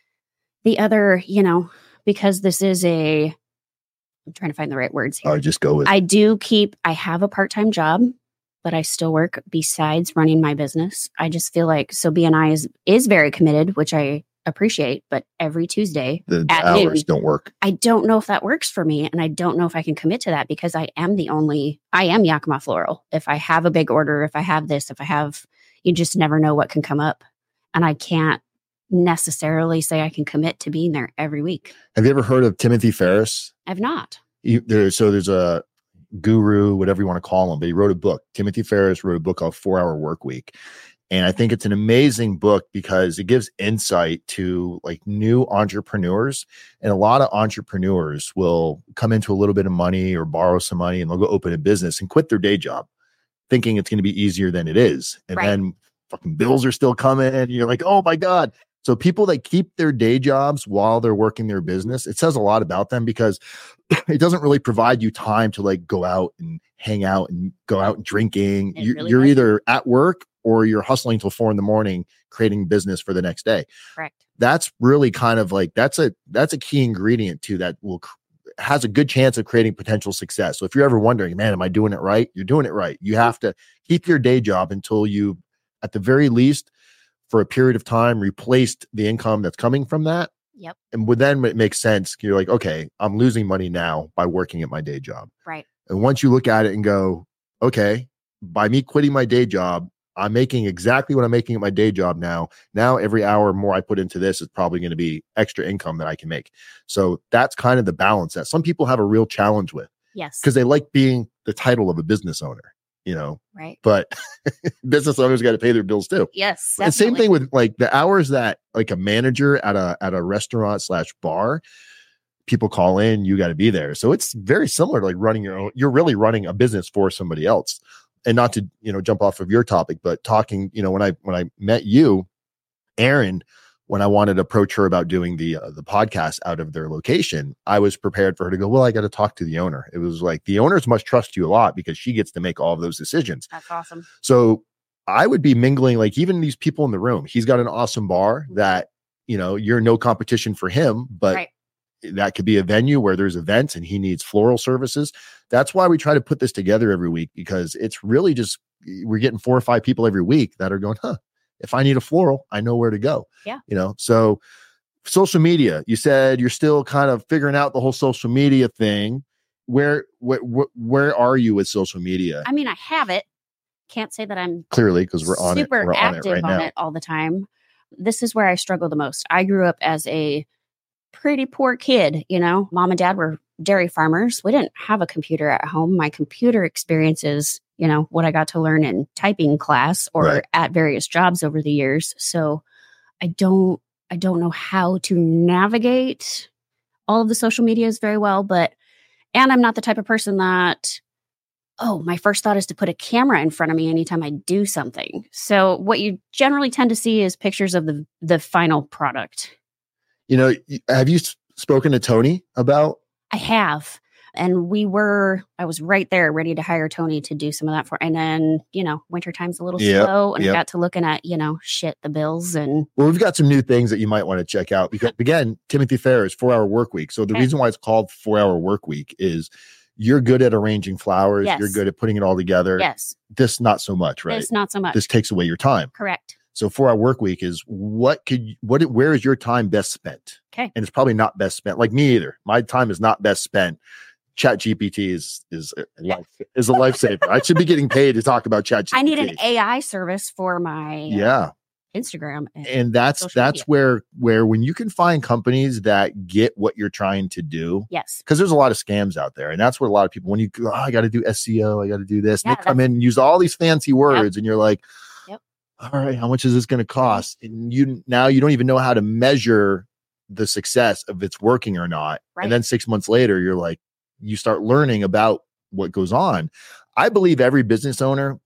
the other, you know, because this is a, I'm trying to find the right words here. All right, just go with it. I do keep, I have a part-time job, but I still work besides running my business. I just feel like, so B N I is, is very committed, which I appreciate, but every Tuesday The, the at hours noon, don't work. I don't know if that works for me. And I don't know if I can commit to that because I am the only, I am Yakima Floral. If I have a big order, if I have this, if I have, you just never know what can come up. And I can't necessarily say I can commit to being there every week. Have you ever heard of Timothy Ferris? I've not. You, there, so there's a guru, whatever you want to call him, but he wrote a book. Timothy Ferris wrote a book called Four Hour Work Week. And I think it's an amazing book because it gives insight to like new entrepreneurs. And a lot of entrepreneurs will come into a little bit of money or borrow some money and they'll go open a business and quit their day job thinking it's going to be easier than it is. And Right. then fucking bills are still coming and you're like, oh my God. So people that keep their day jobs while they're working their business, it says a lot about them because it doesn't really provide you time to like go out and hang out and go out drinking. It You, really you're doesn't. either at work or you're hustling till four in the morning, creating business for the next day. Correct. That's really kind of like, that's a, that's a key ingredient too, that will, has a good chance of creating potential success. So if you're ever wondering, man, am I doing it right? You're doing it right. You have to keep your day job until you, at the very least, for a period of time, replaced the income that's coming from that. Yep. And would then it makes sense. You're like, okay, I'm losing money now by working at my day job. Right. And once you look at it and go, okay, by me quitting my day job, I'm making exactly what I'm making at my day job now. Now, every hour more I put into this is probably going to be extra income that I can make. So that's kind of the balance that some people have a real challenge with Yes. because they like being the title of a business owner, you know, Right. but business owners got to pay their bills too. Yes. And same definitely. thing with like the hours that like a manager at a at a restaurant slash bar, people call in, you got to be there. So it's very similar to like running your own. You're really running a business for somebody else. And not to, you know, jump off of your topic, but talking, you know, when I when I met you, Erin, when I wanted to approach her about doing the uh, the podcast out of their location, I was prepared for her to go, well, I got to talk to the owner. It was like the owners must trust you a lot because she gets to make all of those decisions. That's awesome. So I would be mingling, like even these people in the room, he's got an awesome bar that, you know, you're no competition for him, but Right. that could be a venue where there's events and he needs floral services. That's why we try to put this together every week because it's really just, we're getting four or five people every week that are going, huh, if I need a floral, I know where to go. Yeah. You know, so social media, you said you're still kind of figuring out the whole social media thing. Where, where, where are you with social media? I mean, I have it. Can't say that I'm Clearly, because we're on it. super We're on it active right on now. it all the time. This is where I struggle the most. I grew up as a pretty poor kid. You know, mom and dad were dairy farmers. We didn't have a computer at home. My computer experience is, you know, what I got to learn in typing class or Right. at various jobs over the years. So I don't, I don't know how to navigate all of the social medias very well, but, and I'm not the type of person that, oh, my first thought is to put a camera in front of me anytime I do something. So what you generally tend to see is pictures of the the final product. You know, y- have you s- spoken to Tony about? I have. And we were, I was right there ready to hire Tony to do some of that for, and then, you know, winter time's a little Yep, slow and yep. I got to looking at, you know, shit, the bills and Well, we've got some new things that you might want to check out because again, Timothy Ferris, four hour work week. So the Okay. reason why it's called four hour work week is you're good at arranging flowers. Yes. You're good at putting it all together. yes, This, not so much, right? it's not so much. This takes away your time. Correct. So four hour work week is what could, you- what, where is your time best spent? Okay. And it's probably not best spent like me either. My time is not best spent. Chat G P T is, is a life, is a lifesaver. I should be getting paid to talk about Chat G P T. I need an A I service for my uh, Yeah. Instagram. And, And that's, social that's media. where, where when you can find companies that get what you're trying to do, yes. because there's a lot of scams out there. And that's where a lot of people, when you go, oh, I got to do S E O, I got to do this. And Yeah, they come in and use all these fancy words and you're like, Yep. all right, how much is this going to cost? And you, now you don't even know how to measure the success of it's working or not. Right. And then six months later, you're like, you start learning about what goes on. I believe every business owner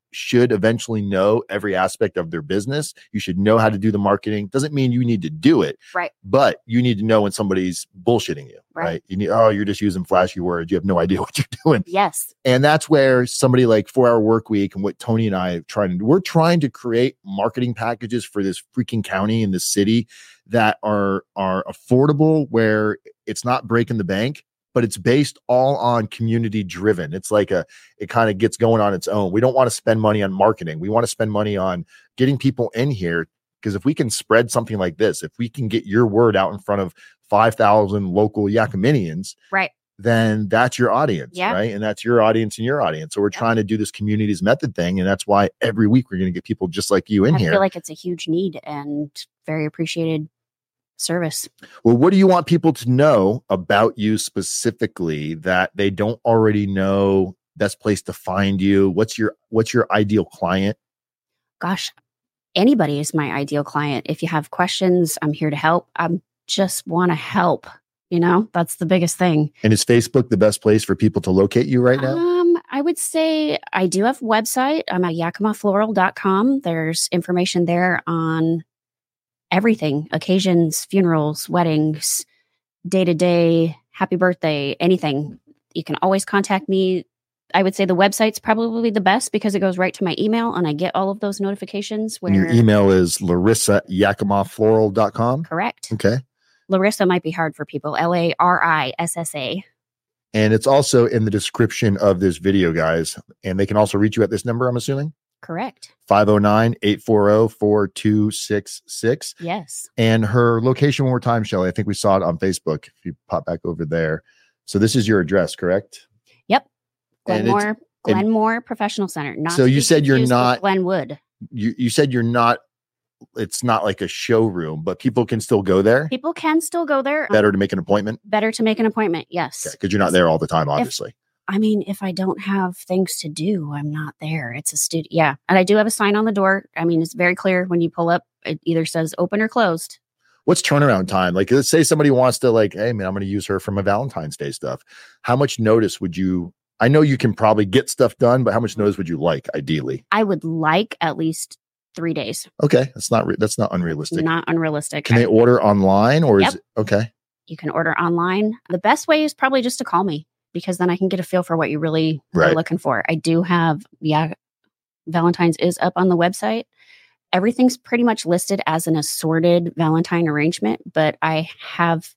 should eventually know every aspect of their business. You should know how to do the marketing. Doesn't mean you need to do it, right? But you need to know when somebody's bullshitting you, right? right? You need, oh, you're just using flashy words. You have no idea what you're doing. Yes. And that's where somebody like four hour work week and what Tony and I are trying to do, we're trying to create marketing packages for this freaking county and this city that are, are affordable, where it's not breaking the bank, but it's based all on community driven. It's like a, it kind of gets going on its own. We don't want to spend money on marketing. We want to spend money on getting people in here. Because if we can spread something like this, if we can get your word out in front of five thousand local Yakiminians, right, then that's your audience, yeah. right? And that's your audience and your audience. So we're yeah. trying to do this communities method thing. And that's why every week we're going to get people just like you in I here. I feel like it's a huge need and very appreciated service. Well, what do you want people to know about you specifically that they don't already know? Best place to find you? What's your what's your ideal client? Gosh, anybody is my ideal client. If you have questions, I'm here to help. I just want to help. You know, that's the biggest thing. And is Facebook the best place for people to locate you right now? Um, I would say I do have a website. I'm at yakima floral dot com. There's information there on everything, occasions, funerals, weddings, day-to-day, happy birthday, anything. You can always contact me. I would say the website's probably the best because it goes right to my email and I get all of those notifications. Where and your email is larissa at yakima floral dot com? Correct. Okay. Larissa might be hard for people. L A R I S S A. And it's also in the description of this video, guys. And they can also reach you at this number, I'm assuming? Correct. five oh nine, eight four oh, four two six six. Yes. And her location one more time, Shelly. I think we saw it on Facebook. If you pop back over there. So this is your address, correct? Yep. Glenmore, Glenmore Professional Center. Not so you said you're not Glenwood. You you said you're not, it's not like a showroom, but people can still go there? People can still go there. Better to make an appointment? Better to make an appointment, yes. Because okay, you're not there all the time, obviously. If, I mean, if I don't have things to do, I'm not there. It's a studio. Yeah. And I do have a sign on the door. I mean, it's very clear when you pull up, it either says open or closed. What's turnaround time? Like, let's say somebody wants to like, hey, man, I'm going to use her for my Valentine's Day stuff. How much notice would you, I know you can probably get stuff done, but how much notice would you like, ideally? I would like at least three days. Okay. That's not, re- that's not unrealistic. Not unrealistic. Can I, they order online or yep. is it, okay. You can order online. The best way is probably just to call me, because then I can get a feel for what you really right. are looking for. I do have, yeah, Valentine's is up on the website. Everything's pretty much listed as an assorted Valentine arrangement, but I have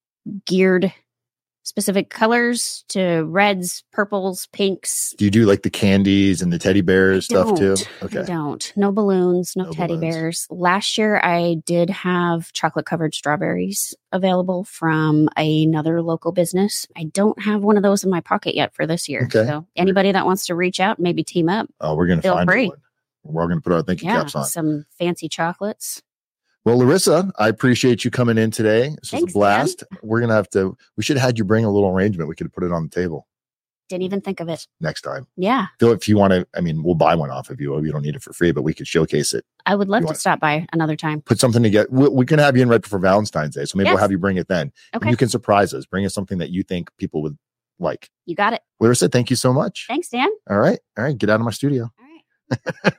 geared specific colors to reds, purples, pinks. Do you do like the candies and the teddy bears I stuff too? Okay. I don't. No balloons, no, no teddy balloons. bears. Last year, I did have chocolate covered strawberries available from another local business. I don't have one of those in my pocket yet for this year. Okay. So anybody that wants to reach out, maybe team up. Oh, we're going to find free. one. We're going to put our thinking yeah, caps on. Some fancy chocolates. Well, Larissa, I appreciate you coming in today. This Thanks, was a blast. Dan. We're going to have to, we should have had you bring a little arrangement. We could put it on the table. Didn't even think of it. Next time. Yeah. So if you want to, I mean, we'll buy one off of you. You don't need it for free, but we could showcase it. I would love you to want. stop by another time. Put something together. We, we can have you in right before Valentine's Day. So maybe yes. we'll have you bring it then. Okay. And you can surprise us. Bring us something that you think people would like. You got it. Larissa, thank you so much. Thanks, Dan. All right. All right. Get out of my studio. All right.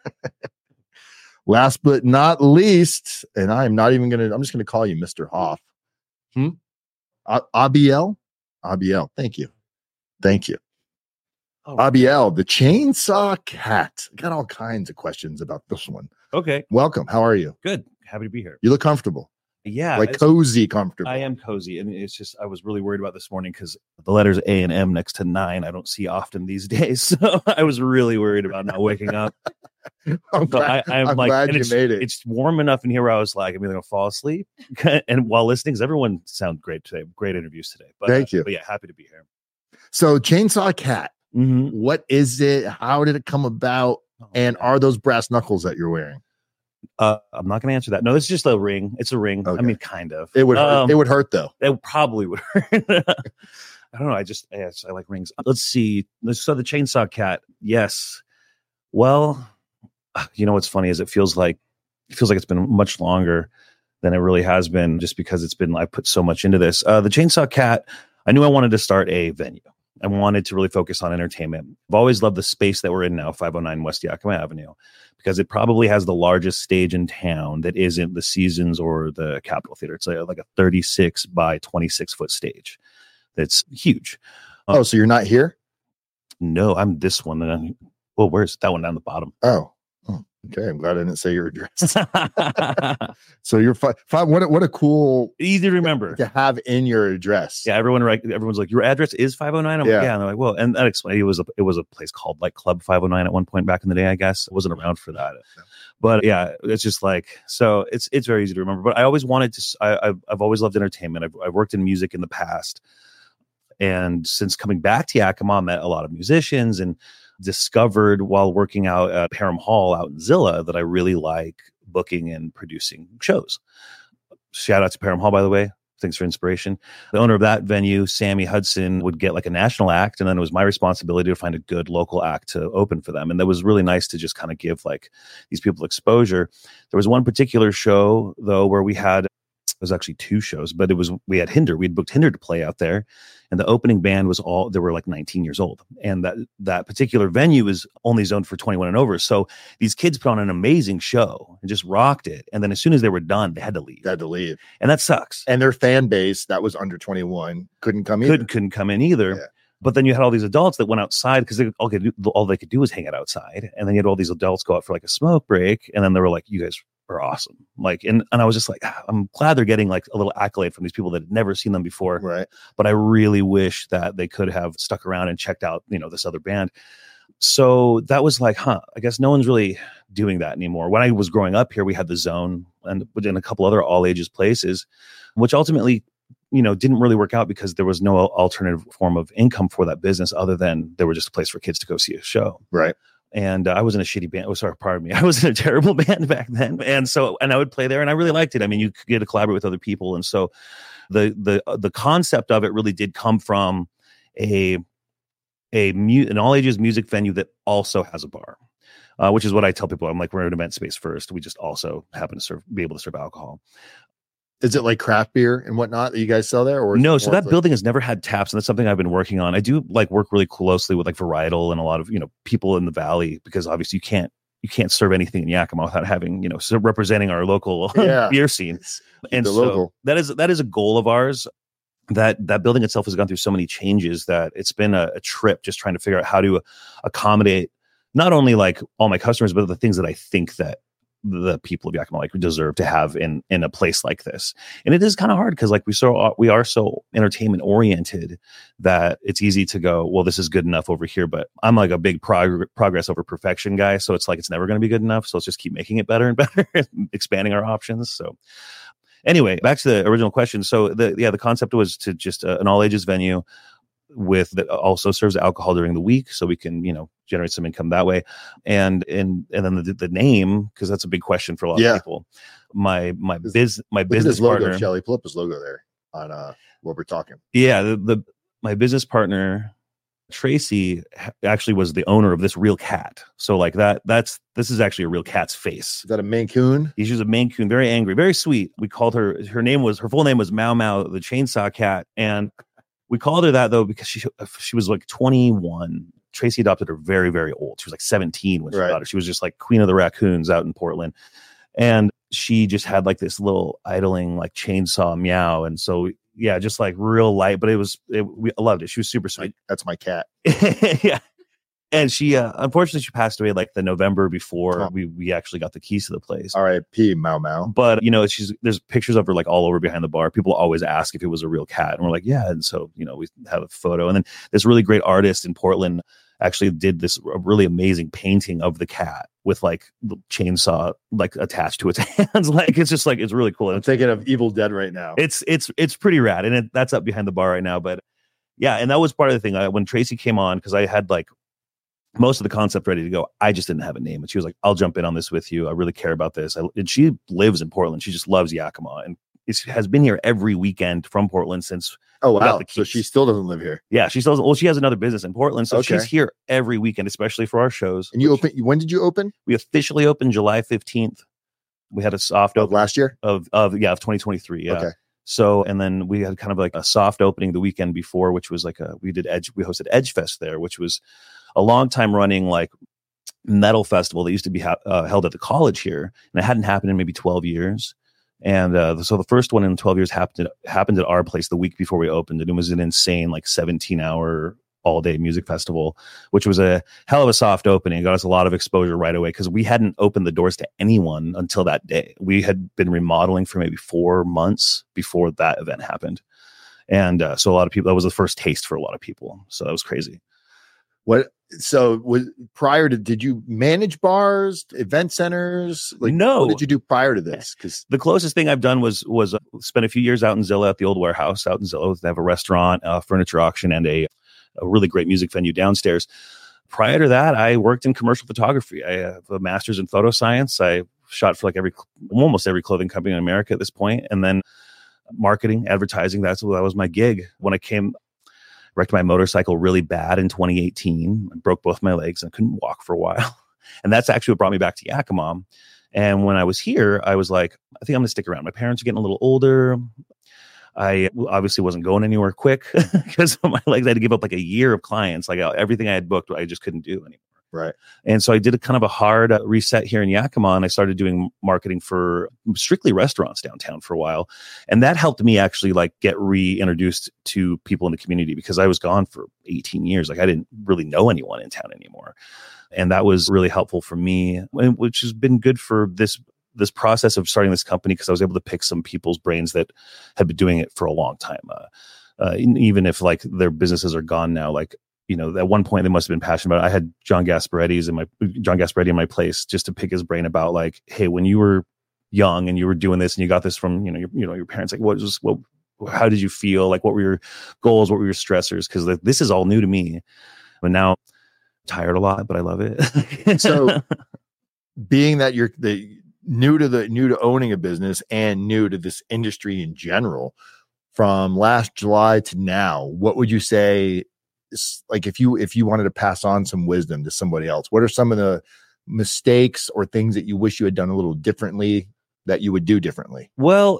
Last but not least, and I'm not even going to, I'm just going to call you Mister Hoff. Hmm? A- Abiel? Abiel. Thank you. Thank you. Oh, Abiel, the chainsaw cat. I got all kinds of questions about this one. Okay. Welcome. How are you? Good. Happy to be here. You look comfortable. Yeah. Like cozy comfortable. I am cozy. And it's just, I was really worried about this morning because the letters A and M next to nine, I don't see often these days. So I was really worried about not waking up. I'm so glad, I, I'm, I'm like, glad and you it's, made it. It's warm enough in here where I was like, I'm either going to fall asleep. And while listening, because everyone sounded great today. Great interviews today. But, Thank uh, you. But yeah, happy to be here. So chainsaw cat, mm-hmm. what is it? How did it come about? Oh, and man. Are those brass knuckles that you're wearing? Uh, I'm not going to answer that. No, it's just a ring. It's a ring. Okay. I mean, kind of. It would. Um, hurt. It would hurt though. It probably would hurt. I don't know. I just, I, I like rings. Let's see. So the chainsaw cat. Yes. Well, you know what's funny is it feels like it feels like it's been much longer than it really has been, just because it's been I put so much into this. Uh, the chainsaw cat. I knew I wanted to start a venue. I wanted to really focus on entertainment. I've always loved the space that we're in now, five oh nine West Yakima Avenue, because it probably has the largest stage in town that isn't the Seasons or the Capitol Theater. It's like, like a thirty-six by twenty-six foot stage. That's huge. Oh, so you're not here? No, I'm this one. Then, well, where's that one down the bottom? Oh, oh, okay. I'm glad I didn't say your address. So you're five. Five. What? A, what a cool Easy to remember to have in your address. Yeah, everyone. Right. Everyone's like, your address is five oh nine. I'm Yeah. like, yeah. And they're like, well, and that explains. It was a it was a place called like Club five oh nine at one point back in the day. I guess it wasn't around for that. No. But yeah, it's just like, so it's it's very easy to remember. But I always wanted to. I, I've I've always loved entertainment. I've I've worked in music in the past. And since coming back to Yakima, I met a lot of musicians and discovered while working out at Parham Hall out in Zilla that I really like booking and producing shows. Shout out to Parham Hall, by the way. Thanks for inspiration. The owner of that venue, Sammy Hudson, would get like a national act, and then it was my responsibility to find a good local act to open for them. And that was really nice to just kind of give like these people exposure. There was one particular show, though, where we had it was actually two shows, but it was, we had Hinder, we'd booked Hinder to play out there. And the opening band was all, they were like nineteen years old. And that, that particular venue is only zoned for twenty-one and over. So these kids put on an amazing show and just rocked it. And then as soon as they were done, they had to leave. They had to leave. And that sucks. And their fan base that was under twenty-one couldn't come in. Couldn't, couldn't come in either. Yeah. But then you had all these adults that went outside because they all, could do, all they could do was hang out outside. And then you had all these adults go out for like a smoke break. And then they were like, you guys are awesome. Like, and, and I was just like, ah, I'm glad they're getting like a little accolade from these people that had never seen them before. Right. But I really wish that they could have stuck around and checked out, you know, this other band. So that was like, huh, I guess no one's really doing that anymore. When I was growing up here, we had the Zone and in a couple other all ages places, which ultimately, you know, didn't really work out because there was no alternative form of income for that business other than there were just a place for kids to go see a show. Right. And uh, I was in a shitty band. Oh, sorry, pardon me. I was in a terrible band back then. And so, and I would play there and I really liked it. I mean, you could get to collaborate with other people. And so the, the, uh, the concept of it really did come from a, a mu- an all ages music venue that also has a bar, uh, which is what I tell people. I'm like, we're an event space first. We just also happen to serve, be able to serve alcohol. Is it like craft beer and whatnot that you guys sell there? Or no, so that like- building has never had taps, and that's something I've been working on. I do like work really closely with like Varietal and a lot of, you know, people in the Valley, because obviously you can't you can't serve anything in Yakima without having, you know, so representing our local Yeah. beer scene. And the so local. that is that is a goal of ours. That that building itself has gone through so many changes that it's been a, a trip just trying to figure out how to accommodate not only like all my customers, but the things that I think that the people of Yakima like deserve to have in in a place like this. And it is kind of hard because like we so we are so entertainment oriented that it's easy to go, well, this is good enough over here. But I'm like a big prog- progress over perfection guy, so it's like it's never going to be good enough. So let's just keep making it better and better, expanding our options. So anyway, back to the original question. So the yeah, the concept was to just uh, an all ages venue with that also serves alcohol during the week, so we can, you know, generate some income that way. And and and then the the name, because that's a big question for a lot Yeah. of people. My my biz my Look at business his logo, partner. Shelly. Pull up his logo there on uh what we're talking. Yeah, the, the my business partner Tracy ha- actually was the owner of this real cat. So like that that's this is actually a real cat's face. Is that a Maine Coon? She was a Maine Coon, very angry, very sweet. We called her, her name was, her full name was Mau Mau, the chainsaw cat. And we called her that though, because she she was like twenty-one. Tracy adopted her very, very old. She was like seventeen when she Right. got her. She was just like queen of the raccoons out in Portland. And she just had like this little idling, like chainsaw meow. And so, yeah, just like real light, but it was, it, we I loved it. She was super sweet. That's my cat. Yeah. And she, uh, unfortunately, she passed away like the November before Oh. we, we actually got the keys to the place. R I P Mau Mau. But you know, she's there's pictures of her like all over behind the bar. People always ask if it was a real cat, and we're like, yeah. And so, you know, we have a photo, and then this really great artist in Portland actually did this really amazing painting of the cat with like the chainsaw like attached to its hands. Like it's just like it's really cool. I'm It's thinking of Evil Dead right now. it's it's it's pretty rad, and it, that's up behind the bar right now. But yeah, and that was part of the thing. I, when Tracy came on, because I had like most of the concept ready to go, I just didn't have a name, and she was like, "I'll jump in on this with you. I really care about this." I, and she lives in Portland. She just loves Yakima, and is, has been here every weekend from Portland since. Oh we got wow! the So keys. she still doesn't live here. Yeah, she still. Well, she has another business in Portland, so Okay. she's here every weekend, especially for our shows. And you which open? When did you open? We officially opened July fifteenth. We had a soft Of open last year. of of yeah of twenty twenty-three. Yeah. Okay. So, and then we had kind of like a soft opening the weekend before, which was like a, we did Edge, we hosted Edge Fest there, which was a long time running like metal festival that used to be ha- uh, held at the college here. And it hadn't happened in maybe twelve years. And uh, so the first one in twelve years happened at, happened at our place the week before we opened. And it was an insane like seventeen hour all day music festival, which was a hell of a soft opening. It got us a lot of exposure right away because we hadn't opened the doors to anyone until that day. We had been remodeling for maybe four months before that event happened. And uh, so a lot of people, that was the first taste for a lot of people. So that was crazy. What, so was prior to, did you manage bars, event centers? Like, no. What did you do prior to this? Because the closest thing I've done was, was uh, spend a few years out in Zillow at the old warehouse out in Zillow. They have a restaurant, a furniture auction, and a a really great music venue downstairs. Prior to that, I worked in commercial photography. I have a master's in photo science. I shot for like every, almost every clothing company in America at this point. And then marketing, advertising, that's that was my gig. When I came, wrecked my motorcycle really bad in twenty eighteen. I broke both my legs and couldn't walk for a while. And that's actually what brought me back to Yakima. And when I was here, I was like, I think I'm going to stick around. My parents are getting a little older. I obviously wasn't going anywhere quick because of my legs. I had to give up like a year of clients. Like everything I had booked, I just couldn't do anymore. Right. And so I did a kind of a hard uh, reset here in Yakima, and I started doing marketing for strictly restaurants downtown for a while. And that helped me actually like get reintroduced to people in the community because I was gone for eighteen years. Like I didn't really know anyone in town anymore. And that was really helpful for me, which has been good for this this process of starting this company because I was able to pick some people's brains that had been doing it for a long time. Uh, uh, even if like their businesses are gone now, like, you know, at one point they must have been passionate about it. I had John Gasparetti's in my John Gasparetti in my place just to pick his brain about like, hey, when you were young and you were doing this and you got this from, you know, your, you know, your parents, like what was, what, how did you feel? Like what were your goals? What were your stressors? Cause like, this is all new to me. But now I'm tired a lot, but I love it. So being that you're the new to the new to owning a business and new to this industry in general, from last July to now, what would you say is, like if you if you wanted to pass on some wisdom to somebody else, what are some of the mistakes or things that you wish you had done a little differently that you would do differently? Well,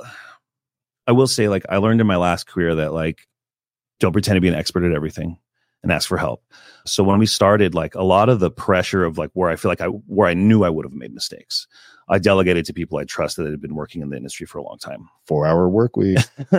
I will say, like, I learned in my last career that like don't pretend to be an expert at everything and ask for help. So when we started, like a lot of the pressure of like where I feel like I where I knew I would have made mistakes, I delegated to people I trusted that had been working in the industry for a long time. Four hour work week.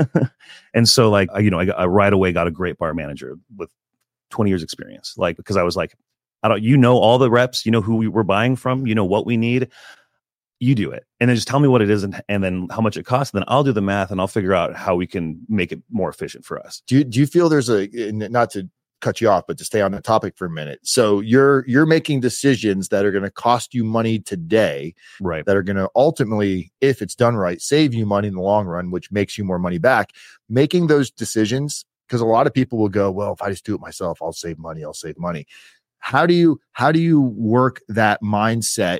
And so like, you know, I, got, I right away got a great bar manager with twenty years experience. Like, because I was like, I don't, you know, all the reps, you know who we were buying from, you know what we need, you do it. And then just tell me what it is and, and then how much it costs. And then I'll do the math and I'll figure out how we can make it more efficient for us. Do you, do you feel there's a, not to cut you off, but to stay on the topic for a minute. So you're, you're making decisions that are going to cost you money today, right? That are going to ultimately, if it's done right, save you money in the long run, which makes you more money back. Making those decisions, because a lot of people will go, well, if I just do it myself, I'll save money. I'll save money. How do you, how do you work that mindset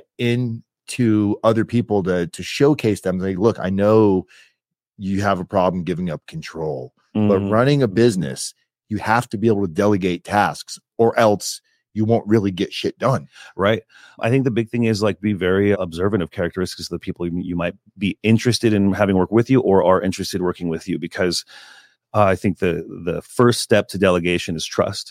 into other people to, to showcase them? Like, look, I know you have a problem giving up control, mm-hmm. but running a business, you have to be able to delegate tasks or else you won't really get shit done. Right. I think the big thing is like be very observant of characteristics of the people you, you might be interested in having work with you or are interested working with you, because uh, I think the the first step to delegation is trust.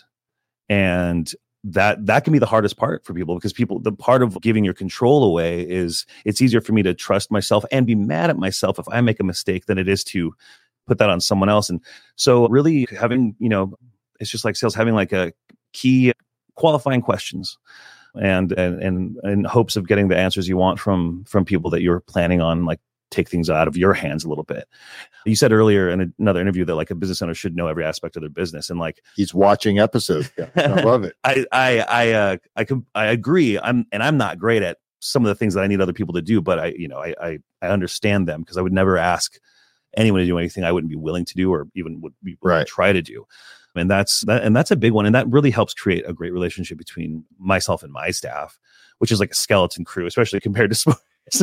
And that that can be the hardest part for people, because people, the part of giving your control away is it's easier for me to trust myself and be mad at myself if I make a mistake than it is to put that on someone else. And so really having, you know, it's just like sales, having like a key qualifying questions and, and, and in hopes of getting the answers you want from, from people that you're planning on, like take things out of your hands a little bit. You said earlier in another interview that like a business owner should know every aspect of their business. And like, he's watching episodes. Yeah, I love it. I, I, I, uh, I can, I agree. I'm, and I'm not great at some of the things that I need other people to do, but I, you know, I, I, I understand them, because I would never ask anyone to do anything I wouldn't be willing to do or even would be willing right. to try to do. And that's that, and that's a big one. And that really helps create a great relationship between myself and my staff, which is like a skeleton crew, especially compared to sports.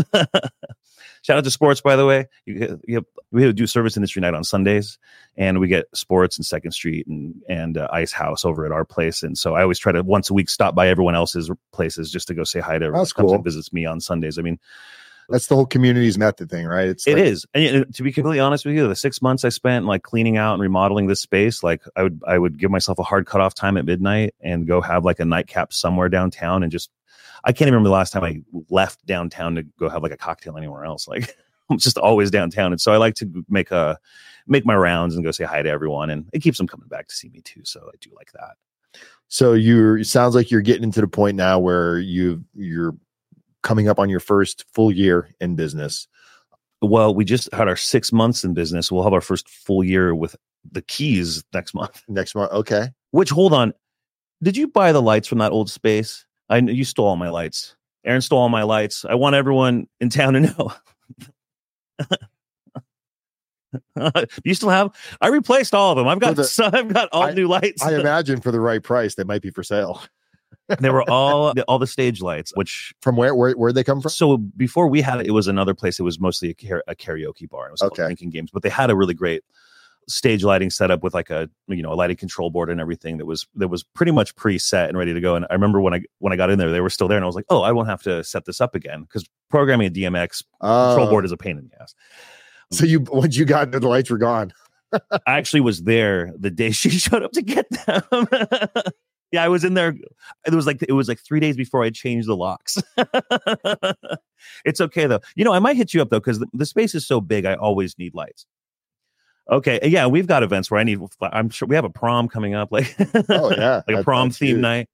Shout out to sports, by the way. You, you, we do service industry night on Sundays, and we get sports and Second Street and and uh, Ice House over at our place. And so I always try to once a week stop by everyone else's places just to go say hi to everyone That's who comes cool. and visits me on Sundays. I mean, That's the whole community's method thing, right? It's It like, is. And uh, to be completely honest with you, the six months I spent like cleaning out and remodeling this space, like I would I would give myself a hard cutoff time at midnight and go have like a nightcap somewhere downtown and just I can't even remember the last time I left downtown to go have like a cocktail anywhere else. Like I'm just always downtown. And so I like to make a make my rounds and go say hi to everyone. And it keeps them coming back to see me too. So I do like that. So you're, it sounds like you're getting into the point now where you you're coming up on your first full year in business. Well, we just had our six months in business. We'll have our first full year with the keys next month. Next month. Okay. Which, hold on. Did you buy the lights from that old space? I You stole all my lights. Aaron stole all my lights. I want everyone in town to know. You still have? I replaced all of them. I've got the, so I've got all I, new lights. I imagine for the right price, they might be for sale. They were all all the stage lights. Which from where where where they come from? So before we had it, it was another place. It was mostly a, car- a karaoke bar. It was called okay. Drinking Games, but they had a really great stage lighting setup with like a you know a lighting control board and everything that was that was pretty much preset and ready to go. And I remember when I when I got in there, they were still there, and I was like, oh, I won't have to set this up again because programming a D M X oh. control board is a pain in the ass. So you once you got into the lights were gone. I actually was there the day she showed up to get them. Yeah, I was in there. It was like it was like three days before I changed the locks. It's okay though. You know, I might hit you up though because the, the space is so big. I always need lights. Okay, yeah, we've got events where I need. I'm sure we have a prom coming up, like oh yeah, like a prom theme night.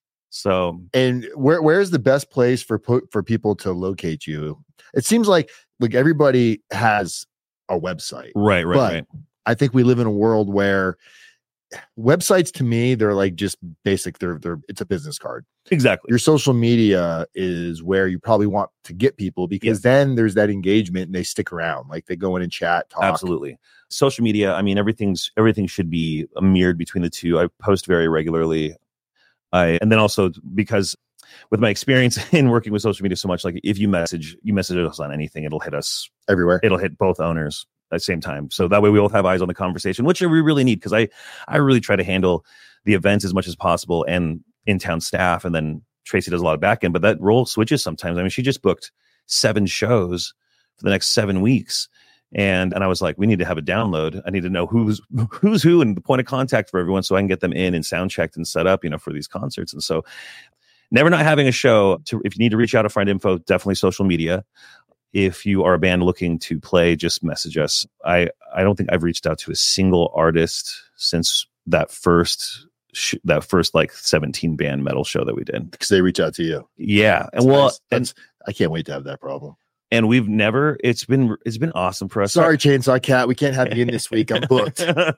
So, and where where's the best place for for people to locate you? It seems like like everybody has a website, right, right, but right. I think we live in a world where websites, to me, they're like just basic. They're they're it's a business card. Exactly. Your social media is where you probably want to get people because yeah. then there's that engagement and they stick around. Like they go in and chat, talk. Absolutely. Social media. I mean, everything's everything should be mirrored between the two. I post very regularly. I and then also because with my experience in working with social media so much, like if you message you message us on anything, it'll hit us everywhere. It'll hit both owners at the same time. So that way we both have eyes on the conversation, which we really need because I, I really try to handle the events as much as possible and in-town staff. And then Tracy does a lot of back end, but that role switches sometimes. I mean, she just booked seven shows for the next seven weeks. And and I was like, we need to have a download. I need to know who's who's who and the point of contact for everyone so I can get them in and sound checked and set up, you know, for these concerts. And so never not having a show. To, if you need to reach out to Friend Info, definitely social media. If you are a band looking to play, just message us. I, I don't think I've reached out to a single artist since that first sh- that first like seventeen band metal show that we did because they reach out to you. Yeah, That's and well, nice. and I can't wait to have that problem. And we've never. It's been it's been awesome for us. Sorry, Chainsaw Cat, we can't have you in this week. I'm booked.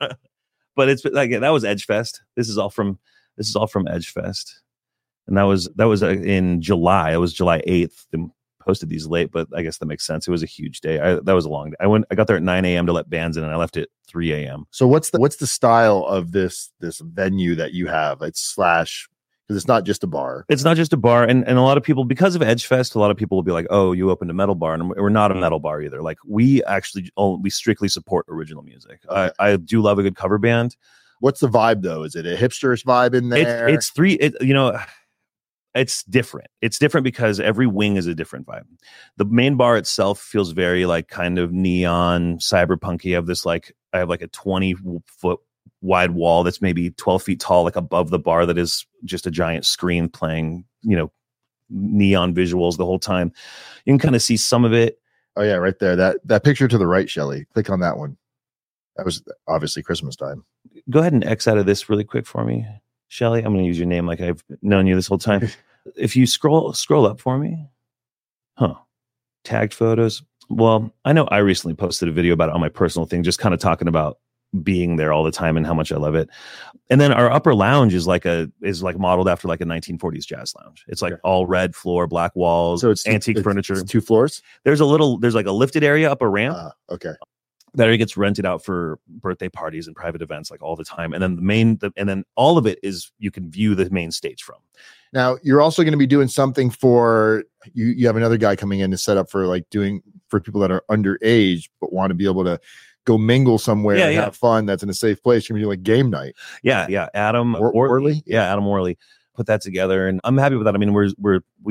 But it's like that was Edge Fest. This is all from this is all from Edge Fest, and that was that was uh, in July. It was July eighth. Posted these late, but I guess that makes sense. It was a huge day. I, that was a long day. I went. I got there at nine a.m. to let bands in, and I left at three a.m. So what's the what's the style of this this venue that you have? It's slash because it's not just a bar. It's not just a bar, and and a lot of people because of Edge Fest, a lot of people will be like, "Oh, you opened a metal bar," and we're not a metal bar either. Like we actually oh, we strictly support original music. Okay. I I do love a good cover band. What's the vibe though? Is it a hipsterish vibe in there? It, it's three. It, you know. It's different. It's different because every wing is a different vibe. The main bar itself feels very like kind of neon, cyberpunky. I have this like, I have like a twenty foot wide wall that's maybe twelve feet tall, like above the bar that is just a giant screen playing, you know, neon visuals the whole time. You can kind of see some of it. Oh yeah, right there. That that picture to the right, Shelly. Click on that one. That was obviously Christmas time. Go ahead and X out of this really quick for me. Shelly, I'm going to use your name like I've known you this whole time. If you scroll scroll up for me, huh? Tagged photos. Well, I know I recently posted a video about it on my personal thing, just kind of talking about being there all the time and how much I love it. And then our upper lounge is like a is like modeled after like a nineteen forties jazz lounge. It's like okay. all red floor, black walls, so it's antique it's, furniture. It's two floors. There's a little there's like a lifted area up a ramp. Uh, okay. That area gets rented out for birthday parties and private events like all the time. And then the main, the, and then all of it is you can view the main stage from. Now you're also going to be doing something for you. You have another guy coming in to set up for like doing for people that are underage, but want to be able to go mingle somewhere yeah, and yeah. have fun. That's in a safe place. You're going to do like game night. Yeah. Yeah. Adam or- Orley. Orley. Yeah. Adam Orley put that together and I'm happy with that. I mean, we're, we're, we,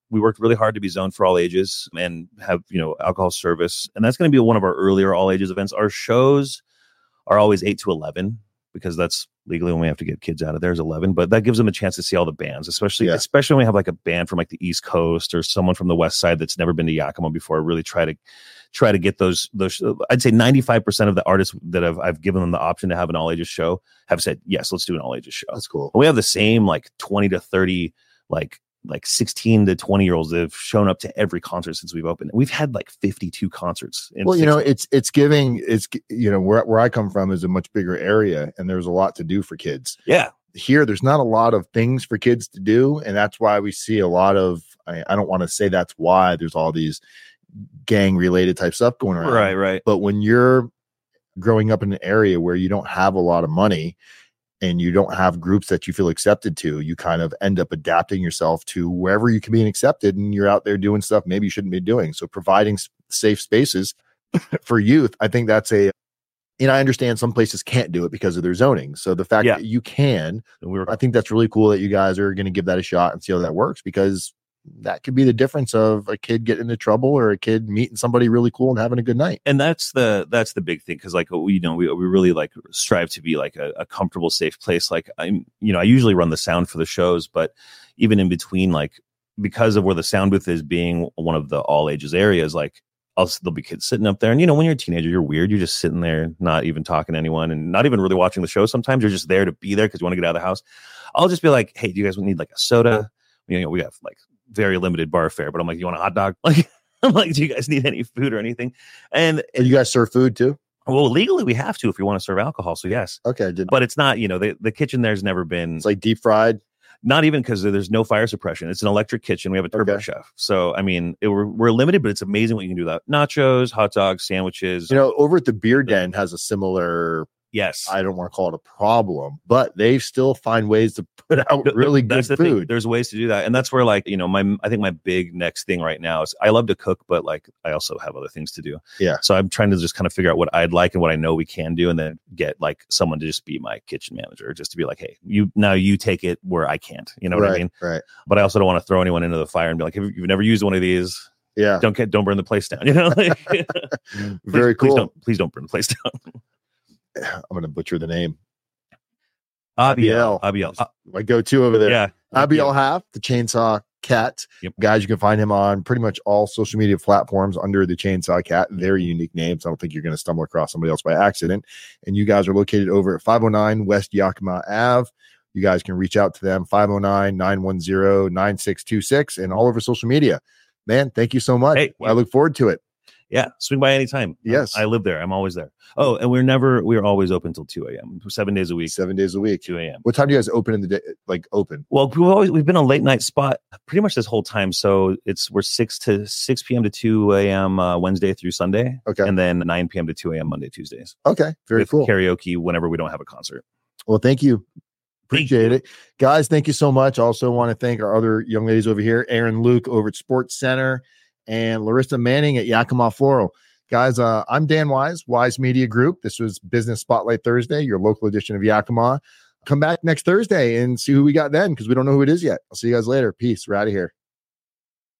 we worked really hard to be zoned for all ages and have, you know, alcohol service. And that's going to be one of our earlier all ages events. Our shows are always eight to eleven because that's legally when we have to get kids out of there is eleven. But that gives them a chance to see all the bands, especially, yeah. especially when we have like a band from like the East Coast or someone from the West Side that's never been to Yakima before. Really try to try to get those, those, I'd say ninety-five percent of the artists that have, I've given them the option to have an all ages show have said, yes, let's do an all ages show. That's cool. And we have the same like twenty to thirty, like, like sixteen to twenty year olds that have shown up to every concert since we've opened. We've had like fifty-two concerts. In well, you know, months. it's, it's giving, it's, you know, where, where I come from is a much bigger area and there's a lot to do for kids. Yeah. Here, there's not a lot of things for kids to do. And that's why we see a lot of, I, I don't want to say that's why there's all these gang related type stuff going around. Right. Right. But when you're growing up in an area where you don't have a lot of money, and you don't have groups that you feel accepted to, you kind of end up adapting yourself to wherever you can be accepted, and you're out there doing stuff maybe you shouldn't be doing. So providing s- safe spaces for youth, I think that's a, and I understand some places can't do it because of their zoning. So the fact Yeah. that you can, We were, I think that's really cool that you guys are going to give that a shot and see how that works, because that could be the difference of a kid getting into trouble or a kid meeting somebody really cool and having a good night. and that's the that's the big thing, because like we you know we we really like strive to be like a, a comfortable, safe place. Like I'm you know I usually run the sound for the shows, but even in between, like because of where the sound booth is being one of the all ages areas, like I'll, there'll be kids sitting up there, and you know when you're a teenager, you're weird. You're just sitting there, not even talking to anyone, and not even really watching the show. Sometimes you're just there to be there because you want to get out of the house. I'll just be like, hey, do you guys need like a soda? You know, we have like very limited bar fare, but I'm like, you want a hot dog? Like, I'm like, do you guys need any food or anything? And, And you guys serve food too? well, legally we have to if you want to serve alcohol. So yes, Okay. I did. but it's not, you know, the, the kitchen there's never been, It's like deep fried. not even because there's no fire suppression. It's an electric kitchen. We have a turbo Okay. chef. So, I mean, it, we're, we're limited, but it's amazing what you can do with that. Nachos, hot dogs, sandwiches. You know, over at the Beer Den has a similar, yes. I don't want to call it a problem, but they still find ways to put out Th- really that's good the thing. food. There's ways to do that, and that's where, like, you know, my I think my big next thing right now is I love to cook, but like I also have other things to do. Yeah. So I'm trying to just kind of figure out what I'd like and what I know we can do, and then get like someone to just be my kitchen manager, just to be like, hey, you now you take it where I can't. You know what right, I mean? Right. But I also don't want to throw anyone into the fire and be like, if you've never used one of these, Yeah. don't get don't burn the place down. You know? Like, Very please, Please cool. don't please don't burn the place down. I'm going to butcher the name. Abiel. Abiel. Uh, My go-to over there. yeah. Abiel Half, the Chainsaw Cat. Yep. Guys, you can find him on pretty much all social media platforms under the Chainsaw Cat. Very unique names. I don't think you're going to stumble across somebody else by accident. And you guys are located over at five oh nine West Yakima Ave. You guys can reach out to them, five oh nine, nine one zero, nine six two six, and all over social media. Man, thank you so much. Hey, I look forward to it. Yeah, swing by anytime. Yes. I live there. I'm always there. Oh, and we're never, we're always open till two a.m., seven days a week, Seven days a week. two a.m. What time do you guys open in the day? Like open? Well, we've always, we've been a late night spot pretty much this whole time. So it's, we're six to six p.m. to two a.m. Uh, Wednesday through Sunday. Okay. And then nine p.m. to two a.m. Monday, Tuesdays. Okay. Very with cool. karaoke whenever we don't have a concert. Well, thank you. Thank Appreciate it. Guys, thank you so much. Also want to thank our other young ladies over here, Aaron Luke over at Sports Center and Larissa Manning at Yakima Floral. Guys, uh, I'm Dan Wise, Wise Media Group. This was Business Spotlight Thursday, your local edition of Yakima. Come back next Thursday and see who we got then, because we don't know who it is yet. I'll see you guys later. Peace. We're out of here.